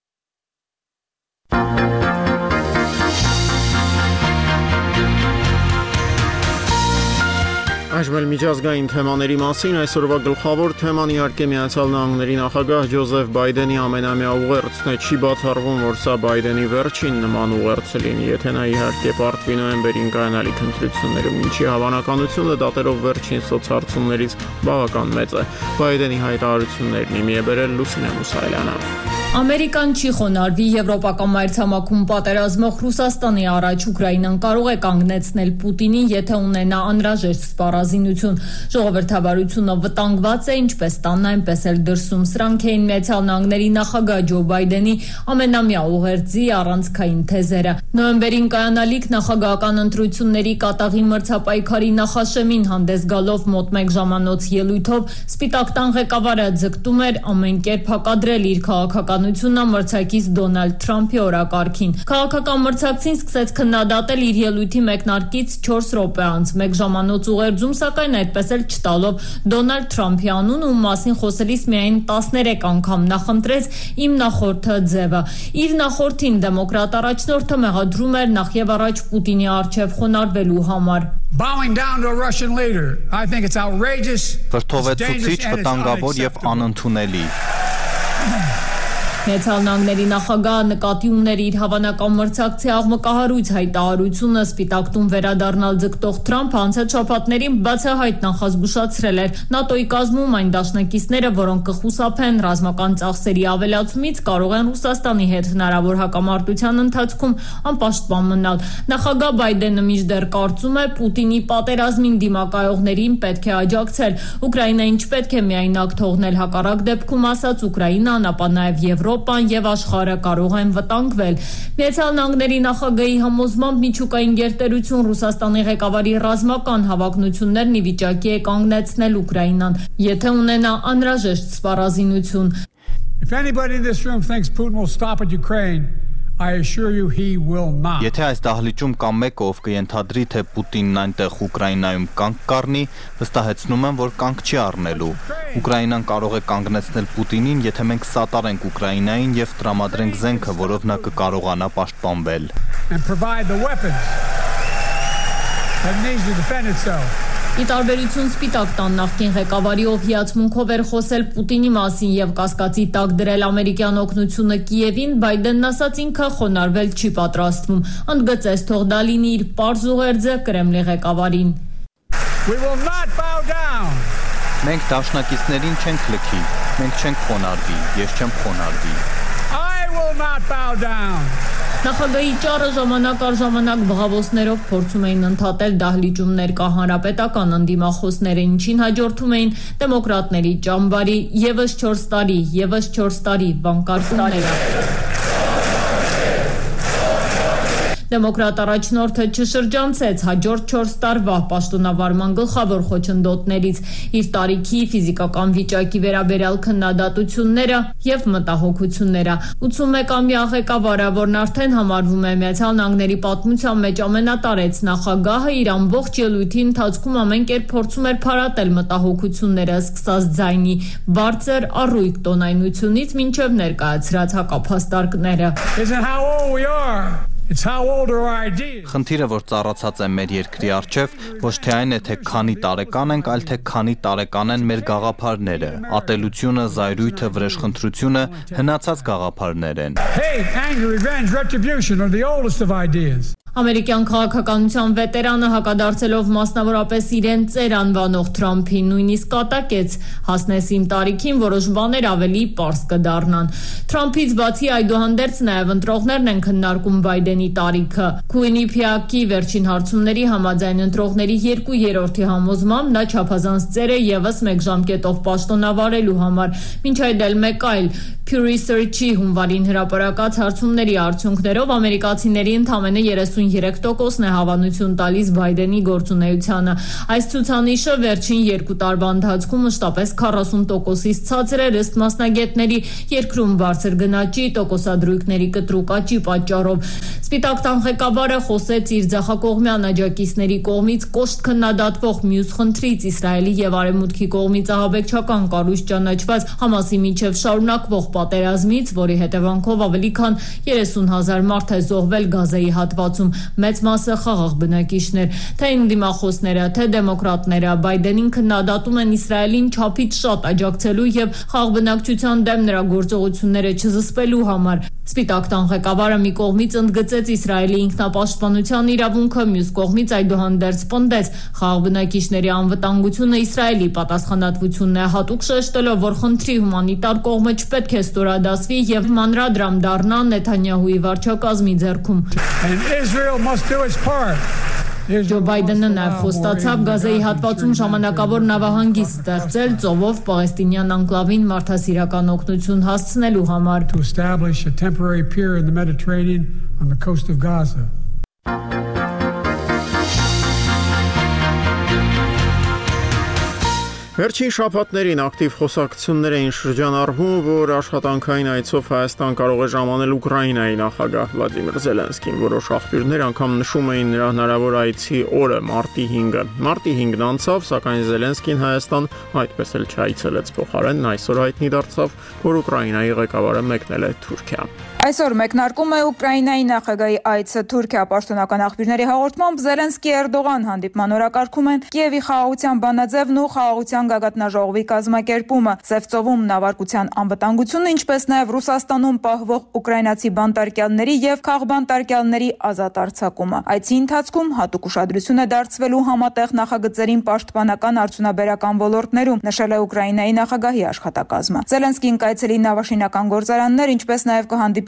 Այժմ էլ միջազգային թեմաների մասին այսօրվա գլխավոր թեման իհարկե Միացյալ Նահանգների նախագահ Ջոզեֆ Բայդենի ամենամյա ուղերձն է, չի բացառվում, որ սա Բայդենի վերջին նման ուղերձը լինի, եթե նա իհարկե պարտվի նոյեմբերին կայանալիք ընտրություններում, ինչի հավանականությունը դատերով վերջին սոցհարցումներից բավական մեծ է։ Բայդենի հայտարարություններն իմի է բերել Լուսինե Մուսայելյանը։ Ամերիկան չի խոնարհվի եվրոպական մայրցամաքում պատերազմող Ռուսաստանի առաջ Ուկրաինան կարող է կանգնեցնել Պուտինին, եթե ունենա անհրաժեշտ սպառազինություն։ Ժողովրդավարությունը վտանգված է ինչպես տանն, այնպես էլ դրսում։ Սրանք էին Միացյալ Նահանգների նախագահ Ջո Բայդենի ամենամյա ուղերձի առանցքային թեզերը։ Նոյեմբերին կայանալիք նախագահական ընտրությունների կատաղի մրցապայքարի նախաշեմին հանդես գալով մոտ մեկ ժամանոց ելույթով Սպիտակ տան ղեկավարը ձգտում էր ամեն կերպ հակադրել իր քաղաքական մրցակից Դոնալդ Թրամփի օրակարգին։ Քաղաքական մրցակցին սկսեց քննադատել իր ելույթի մեկնարկից չորս րոպե անց։ Մեկ ժամանոց ուղերձում, սակայն այդպես էլ չտալով Դոնալդ Թրամփի անուն, ում մասին խոսելիս միայն տասներեք անգամ նախընտրեց իմ նախորդը ձևը։ Իր նախորդին դեմոկրատ առաջնորդը մեղադրում էր նախև առաջ Պուտինի առջև խոնարհվելու համար։ Bowing down to a Russian leader. I think it's outrageous. Վրդովեցուցիչ, վտանգավոր եւ անընդունելի։ Միացյալ Նահանգների նախագահը նկատի ուներ իր հավանական մրցակցի աղմկահարույց հայտարարությունը Սպիտակ տուն վերադառնալ ձգտող Թրամփը անցած շաբաթներին բացահայտ նախազգուշացրել էր ՆԱՏՕ-ի կազմում այն դաշնակիցները, որոնք կխուսափեն ռազմական ծախսերի ավելացումից, կարող են Ռուսաստանի հետ հնարավոր հակամարտության ընթացքում անպաշտպան մնալ։ Նախագահ Բայդենը մինչդեռ կարծում է Պուտինի պատերազմին դիմակայողներին պետք է աջակցել։ Ուկրաինային չպետք է միայնակ թողնել, հակառակ դեպքում ասաց Ուկրաինան, ապա նաև Եվրոպան Եվրոպան եւ աշխարհը կարող են վտանգվել։ Միացյալ Նահանգների նախագահի համոզմամբ միջուկային գերտերություն Ռուսաստանի ղեկավարի ռազմական հավակնություններն ի վիճակի է կանգնեցնել Ուկրաինան, եթե ունենա անհրաժեշտ սպառազինություն։ If anybody in this room thinks Putin will stop at Ukraine, I assure you he will not. Եթե այս դահլիճում կա մեկը, ով կընթադրի, թե Պուտինն այնտեղ Ուկրաինայում կանգ կառնի, վստահեցնում եմ, որ կանգ չի առնելու։ Ուկրաինան կարող է կանգնեցնել Պուտինին, եթե մենք սատարենք Ուկրաինային եւ տրամադրենք զենքը, որով նա կկարողանա պաշտպանվել։ And provide the weapons that needs to defend itself. Ի տարբերություն Սպիտակ տան նախկին ղեկավարի, ով հիացմունքով էր խոսել Պուտինի մասին եւ կասկածի տակ դրել ամերիկյան օգնությունը Կիևին, Բայդենն ասաց ինքը խոնարհվել չի պատրաստվում։ Ընդգծեց թող դա լինի իր պարզ ուղերձը Կրեմլի ղեկավարին։ We will not bow down. Մենք դաշնակիցներին չենք լքի, մենք չենք խոնարհվի, ես չեմ խոնարհվի։ I will not bow down. Նախագահի ճառը ժամանակ առ ժամանակ բղավոցներով փորձում էին ընդհատել դահլիճում ներկա հանրապետական ընդդիմախոսները, ինչին հաջորդում էին դեմոկրատների ճամբարի եւս չորս տարի, եւս չորս տարի վանկարկումները։ Դեմոկրատ առաջնորդը չշրջանցեց հաջորդ չորս տարվա պաշտոնավարման գլխավոր խոչընդոտներից իր տարիքի, ֆիզիկական վիճակի վերաբերյալ քննադատությունները եւ մտահոգությունները։ ութսունմեկամյա ղեկավարը, որն արդեն համարվում է Միացյալ Նահանգների պատմության մեջ ամենատարեց նախագահը, իր ամբողջ ելույթի ընթացքում ամեն կերպ փորձում էր փարատել մտահոգությունները, սկսած ձայնի բարձր առույգ տոնայնությունից մինչև ներկայացրած հակափաստարկները։ It's how old are our ideas. Խնդիրը, որ ծառացած է մեր երկրի առջև, ոչ թե այն է, թե քանի տարեկան ենք, այլ թե քանի տարեկան են մեր գաղափարները։ Ատելությունը, զայրույթը, վրեժխնդրությունը հնացած գաղափարներ են։ Hate, anger, revenge, retribution are the oldest of ideas. Ամերիկյան քաղաքականության վետերանը հակադարձելով մասնավորապես իրեն ծեր անվանող Թրամփին նույնիսկ կատակեց հասնես իմ տարիքին որոշ բաներ ավելի պարզ կդառնան։ Թրամփից բացի այդուհանդերձ նաև ընտրողներն են քննարկում Բայդենի տարիքը։ Քուինիփիակի վերջին հարցումների համաձայն ընտրողների երկու երրորդի համոզմամբ նա չափազանց ծեր է եւս մեկ ժամկետով պաշտոնավարելու համար։ Մինչ այդ էլ մեկ այլ Pew Research-ի հունվարին հրապարակած հարցումների արդյունքներով ամերիկացիների ընդամենը երեսունյերեք տոկոսն է հավանություն տալիս Բայդենի գործունեությանը։ Այս ցուցանիշը վերջին երկու տարվա ընթացքում մշտապես քառասուն տոկոսից ցածր էր ըստ մասնագետների երկրում բարձր գնաճի, տոկոսադրույքների կտրուկ աճի պատճառով։ Սպիտակ տան ղեկավարը խոսեց իր ձախակողմյան աջակիցների կողմից կոշտ քննադատվող մյուս խնդրից Իսրայելի եւ Արևմուտքի կողմից ահաբեկչական կառույց ճանաչված Համասի միջև շարունակվող պատերազմից, որի հետևանքով ավելի քան երեսուն հազար մարդ է զոհվել Գազայի հատվածում, մեծ մասը խաղաղ բնակիչներ, թե ընդդիմախոսները, թե դեմոկրատները Բայդենին քննադատում են Իսրայելին չափից շատ աջակցելու եւ խաղաղ բնակչության դեմ նրա գործողությունները չզսպելու համար։ Սպիտակ տան ղեկավարը մի կողմից ընդգծեց Իսրայելի ինքնապաշտպանության իրավունքը, մյուս կողմից այդուհանդերձ պնդեց խաղաղ բնակիչների անվտանգությունը Իսրայելի պատասխանատվությունն է, հատուկ շեշտելով, որ խնդրի հումանիտար կողմը չպետք է ստորադասվի եւ մանրադրամ դառնա Նեթանյահուի վարչակազմի ձեռքում։ Ջո Բայդենը նաև խոստացավ Գազայի հատվածում ժամանակավոր նավահանգիստ ստեղծել ծովով Պաղեստինյան անկլավին մարդասիրական օգնություն հասցնելու համար։ To establish a temporary pier in the Mediterranean on the coast of Gaza. Վերջին շաբաթներին ակտիվ խոսակցություններ էին շրջանառվում, որ աշխատանքային այցով Հայաստան կարող է ժամանել Ուկրաինայի նախագահ Վլադիմիր Զելենսկին։ Որոշ աղբյուրներ անգամ նշում էին նրա հնարավոր այցի օրը՝ մարտի հինգը։ Մարտի հինգն անցավ, սակայն Զելենսկին Հայաստան այդպես էլ չայցելեց, փոխարենն այսօր հայտնի դարձավ, որ Ուկրաինայի ղեկավարը մեկնել է Թուրքիա։ Այսօր մեկնարկում է Ուկրաինայի նախագահի այցը Թուրքիա։ Պաշտոնական աղբյուրների հաղորդմամբ Զելենսկի-Էրդողան հանդիպման օրակարգում են Կիևի խաղաղության բանաձևն ու խաղաղության գագաթնաժողովի կազմակերպումը, Սևծովում նավարկության անվտանգությունը, ինչպես նաև Ռուսաստանում պահվող ուկրաինացի բանտարկյալների եւ քաղբանտարկյալների ազատ արձակումը։ Այցի ընթացքում հատուկ ուշադրություն է դարձվելու համատեղ նախագծերին պաշտպանական արդյունաբերական ոլորտներում, նշել է Ուկրաինայի նախագահի աշխատակազմը։ Զելենսկին կայցելի նավաշինական գործարաններ, ինչպես նաև կհանդիպի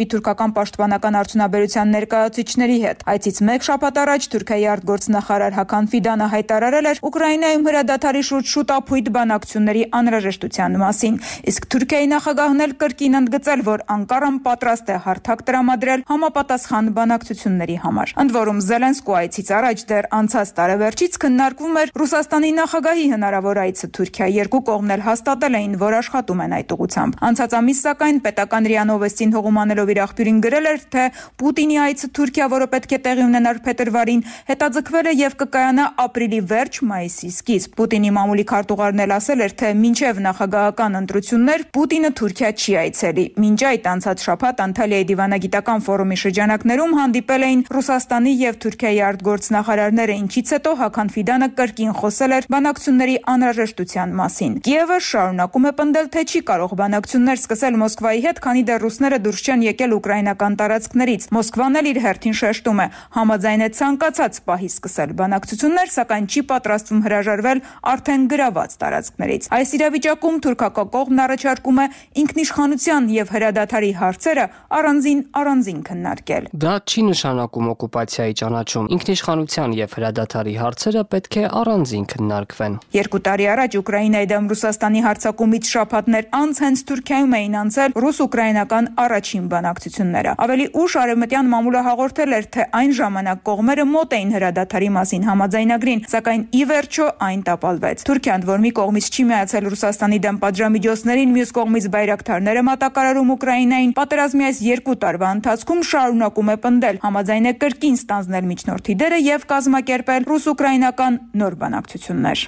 թուրքական պաշտպանական արդյունաբերության ներկայացուցիչների հետ։ Այցից մեկ շաբաթ առաջ Թուրքիայի արտգործնախարար Հական Ֆիդանը հայտարարել էր Ուկրաինայում հրադադարի շուրջ շուտապույտ բանակցությունների անհրաժեշտության մասին, իսկ Թուրքիայի նախագահն էլ կրկին ընդգծել, որ Անկարան պատրաստ է հարթակ տրամադրել համապատասխան բանակցությունների համար։ Ընդ որում Զելենսկու այցից առաջ դեռ անցած տարեվերջից քննարկվում էր Ռուսաստանի նախագահի հնարավոր այցը Թուրքիա։ Երկու կողմն էլ հաստատել էին, որ աշխատում են այդ ուղղությամբ։ Անցած ամիս սակայն պետական ՌԻԱ Նովեստին հողումանելով իր աղբյուրին գրել էր, թե Պուտինի այցը Թուրքիա, որը պետք է տեղի ունենար փետրվարին, հետաձգվել է եւ կկայանա ապրիլի վերջ, մայիսի սկիզբ։ Պուտինի մամուլի քարտուղարն էլ ասել էր, թե մինչև նախագահական ընտրություններ Պուտինը Թուրքիա չի այցելի։ Մինչ այդ անցած շաբաթ Անտալիայի դիվանագիտական ֆորումի շրջանակներում հանդիպել էին Ռուսաստանի եւ Թուրքիայի արտգործնախարարները, ինչից հետո Հական Ֆիդանը կրկին խոսել էր բանակցությունների անհրաժեշտության մասին։ Կիևը շարունակում է պնդել, թե չի կարող բանակցություններ սկսել Մոսկվայի հետ, քանի դեռ ռուսները դուրս չեն եկել ուկրաինական տարածքներից։ Մոսկվան էլ իր հերթին շեշտում է, համաձայն է ցանկացած պահի սկսել բանակցություններ, սակայն չի պատրաստվում հրաժարվել արդեն գրաված տարածքներից։ Այս իրավիճակում թուրքական կողմն առաջարկում է ինքնիշխանության եւ հրադադարի հարցերը առանձին առանձին քննարկել։ Դա չի նշանակում օկուպացիայի ճանաչում։ Ինքնիշխանության եւ հրադադարի հարցերը պետք է առանձին քննարկվեն։ Երկու տարի առաջ Ուկրաինայի դեմ Ռուսաստանի հարձակումից շաբաթներ անց հենց Թուրքիայում էին անցել ռուս-ուկրաինական առաջին բանակցությունները։ Ավելի ուշ արևմտյան մամուլը հաղորդել էր, թե այն ժամանակ կողմերը մոտ էին հրադադարի մասին համաձայնագրին, սակայն ի վերջո այն տապալվեց։ Թուրքիան, որ մի կողմից չի միացել Ռուսաստանի դեմ պատժամիջոցներին, մյուս կողմից բայրակթարներ է մատակարարում Ուկրաինային, պատերազմի այս երկու տարվա ընթացքում շարունակում է պնդել, համաձայն է կրկին ստանձնել միջնորդի դերը եւ կազմակերպել ռուս-ուկրաինական նոր բանակցություններ։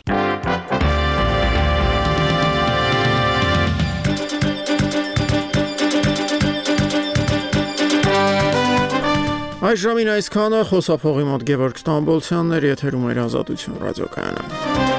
Այս ժամին այսքանը, խոսափողի մոտ Գևորգ Ստամբոլցյանն էր, եթերում էր Ազատություն ռադիոկայանը։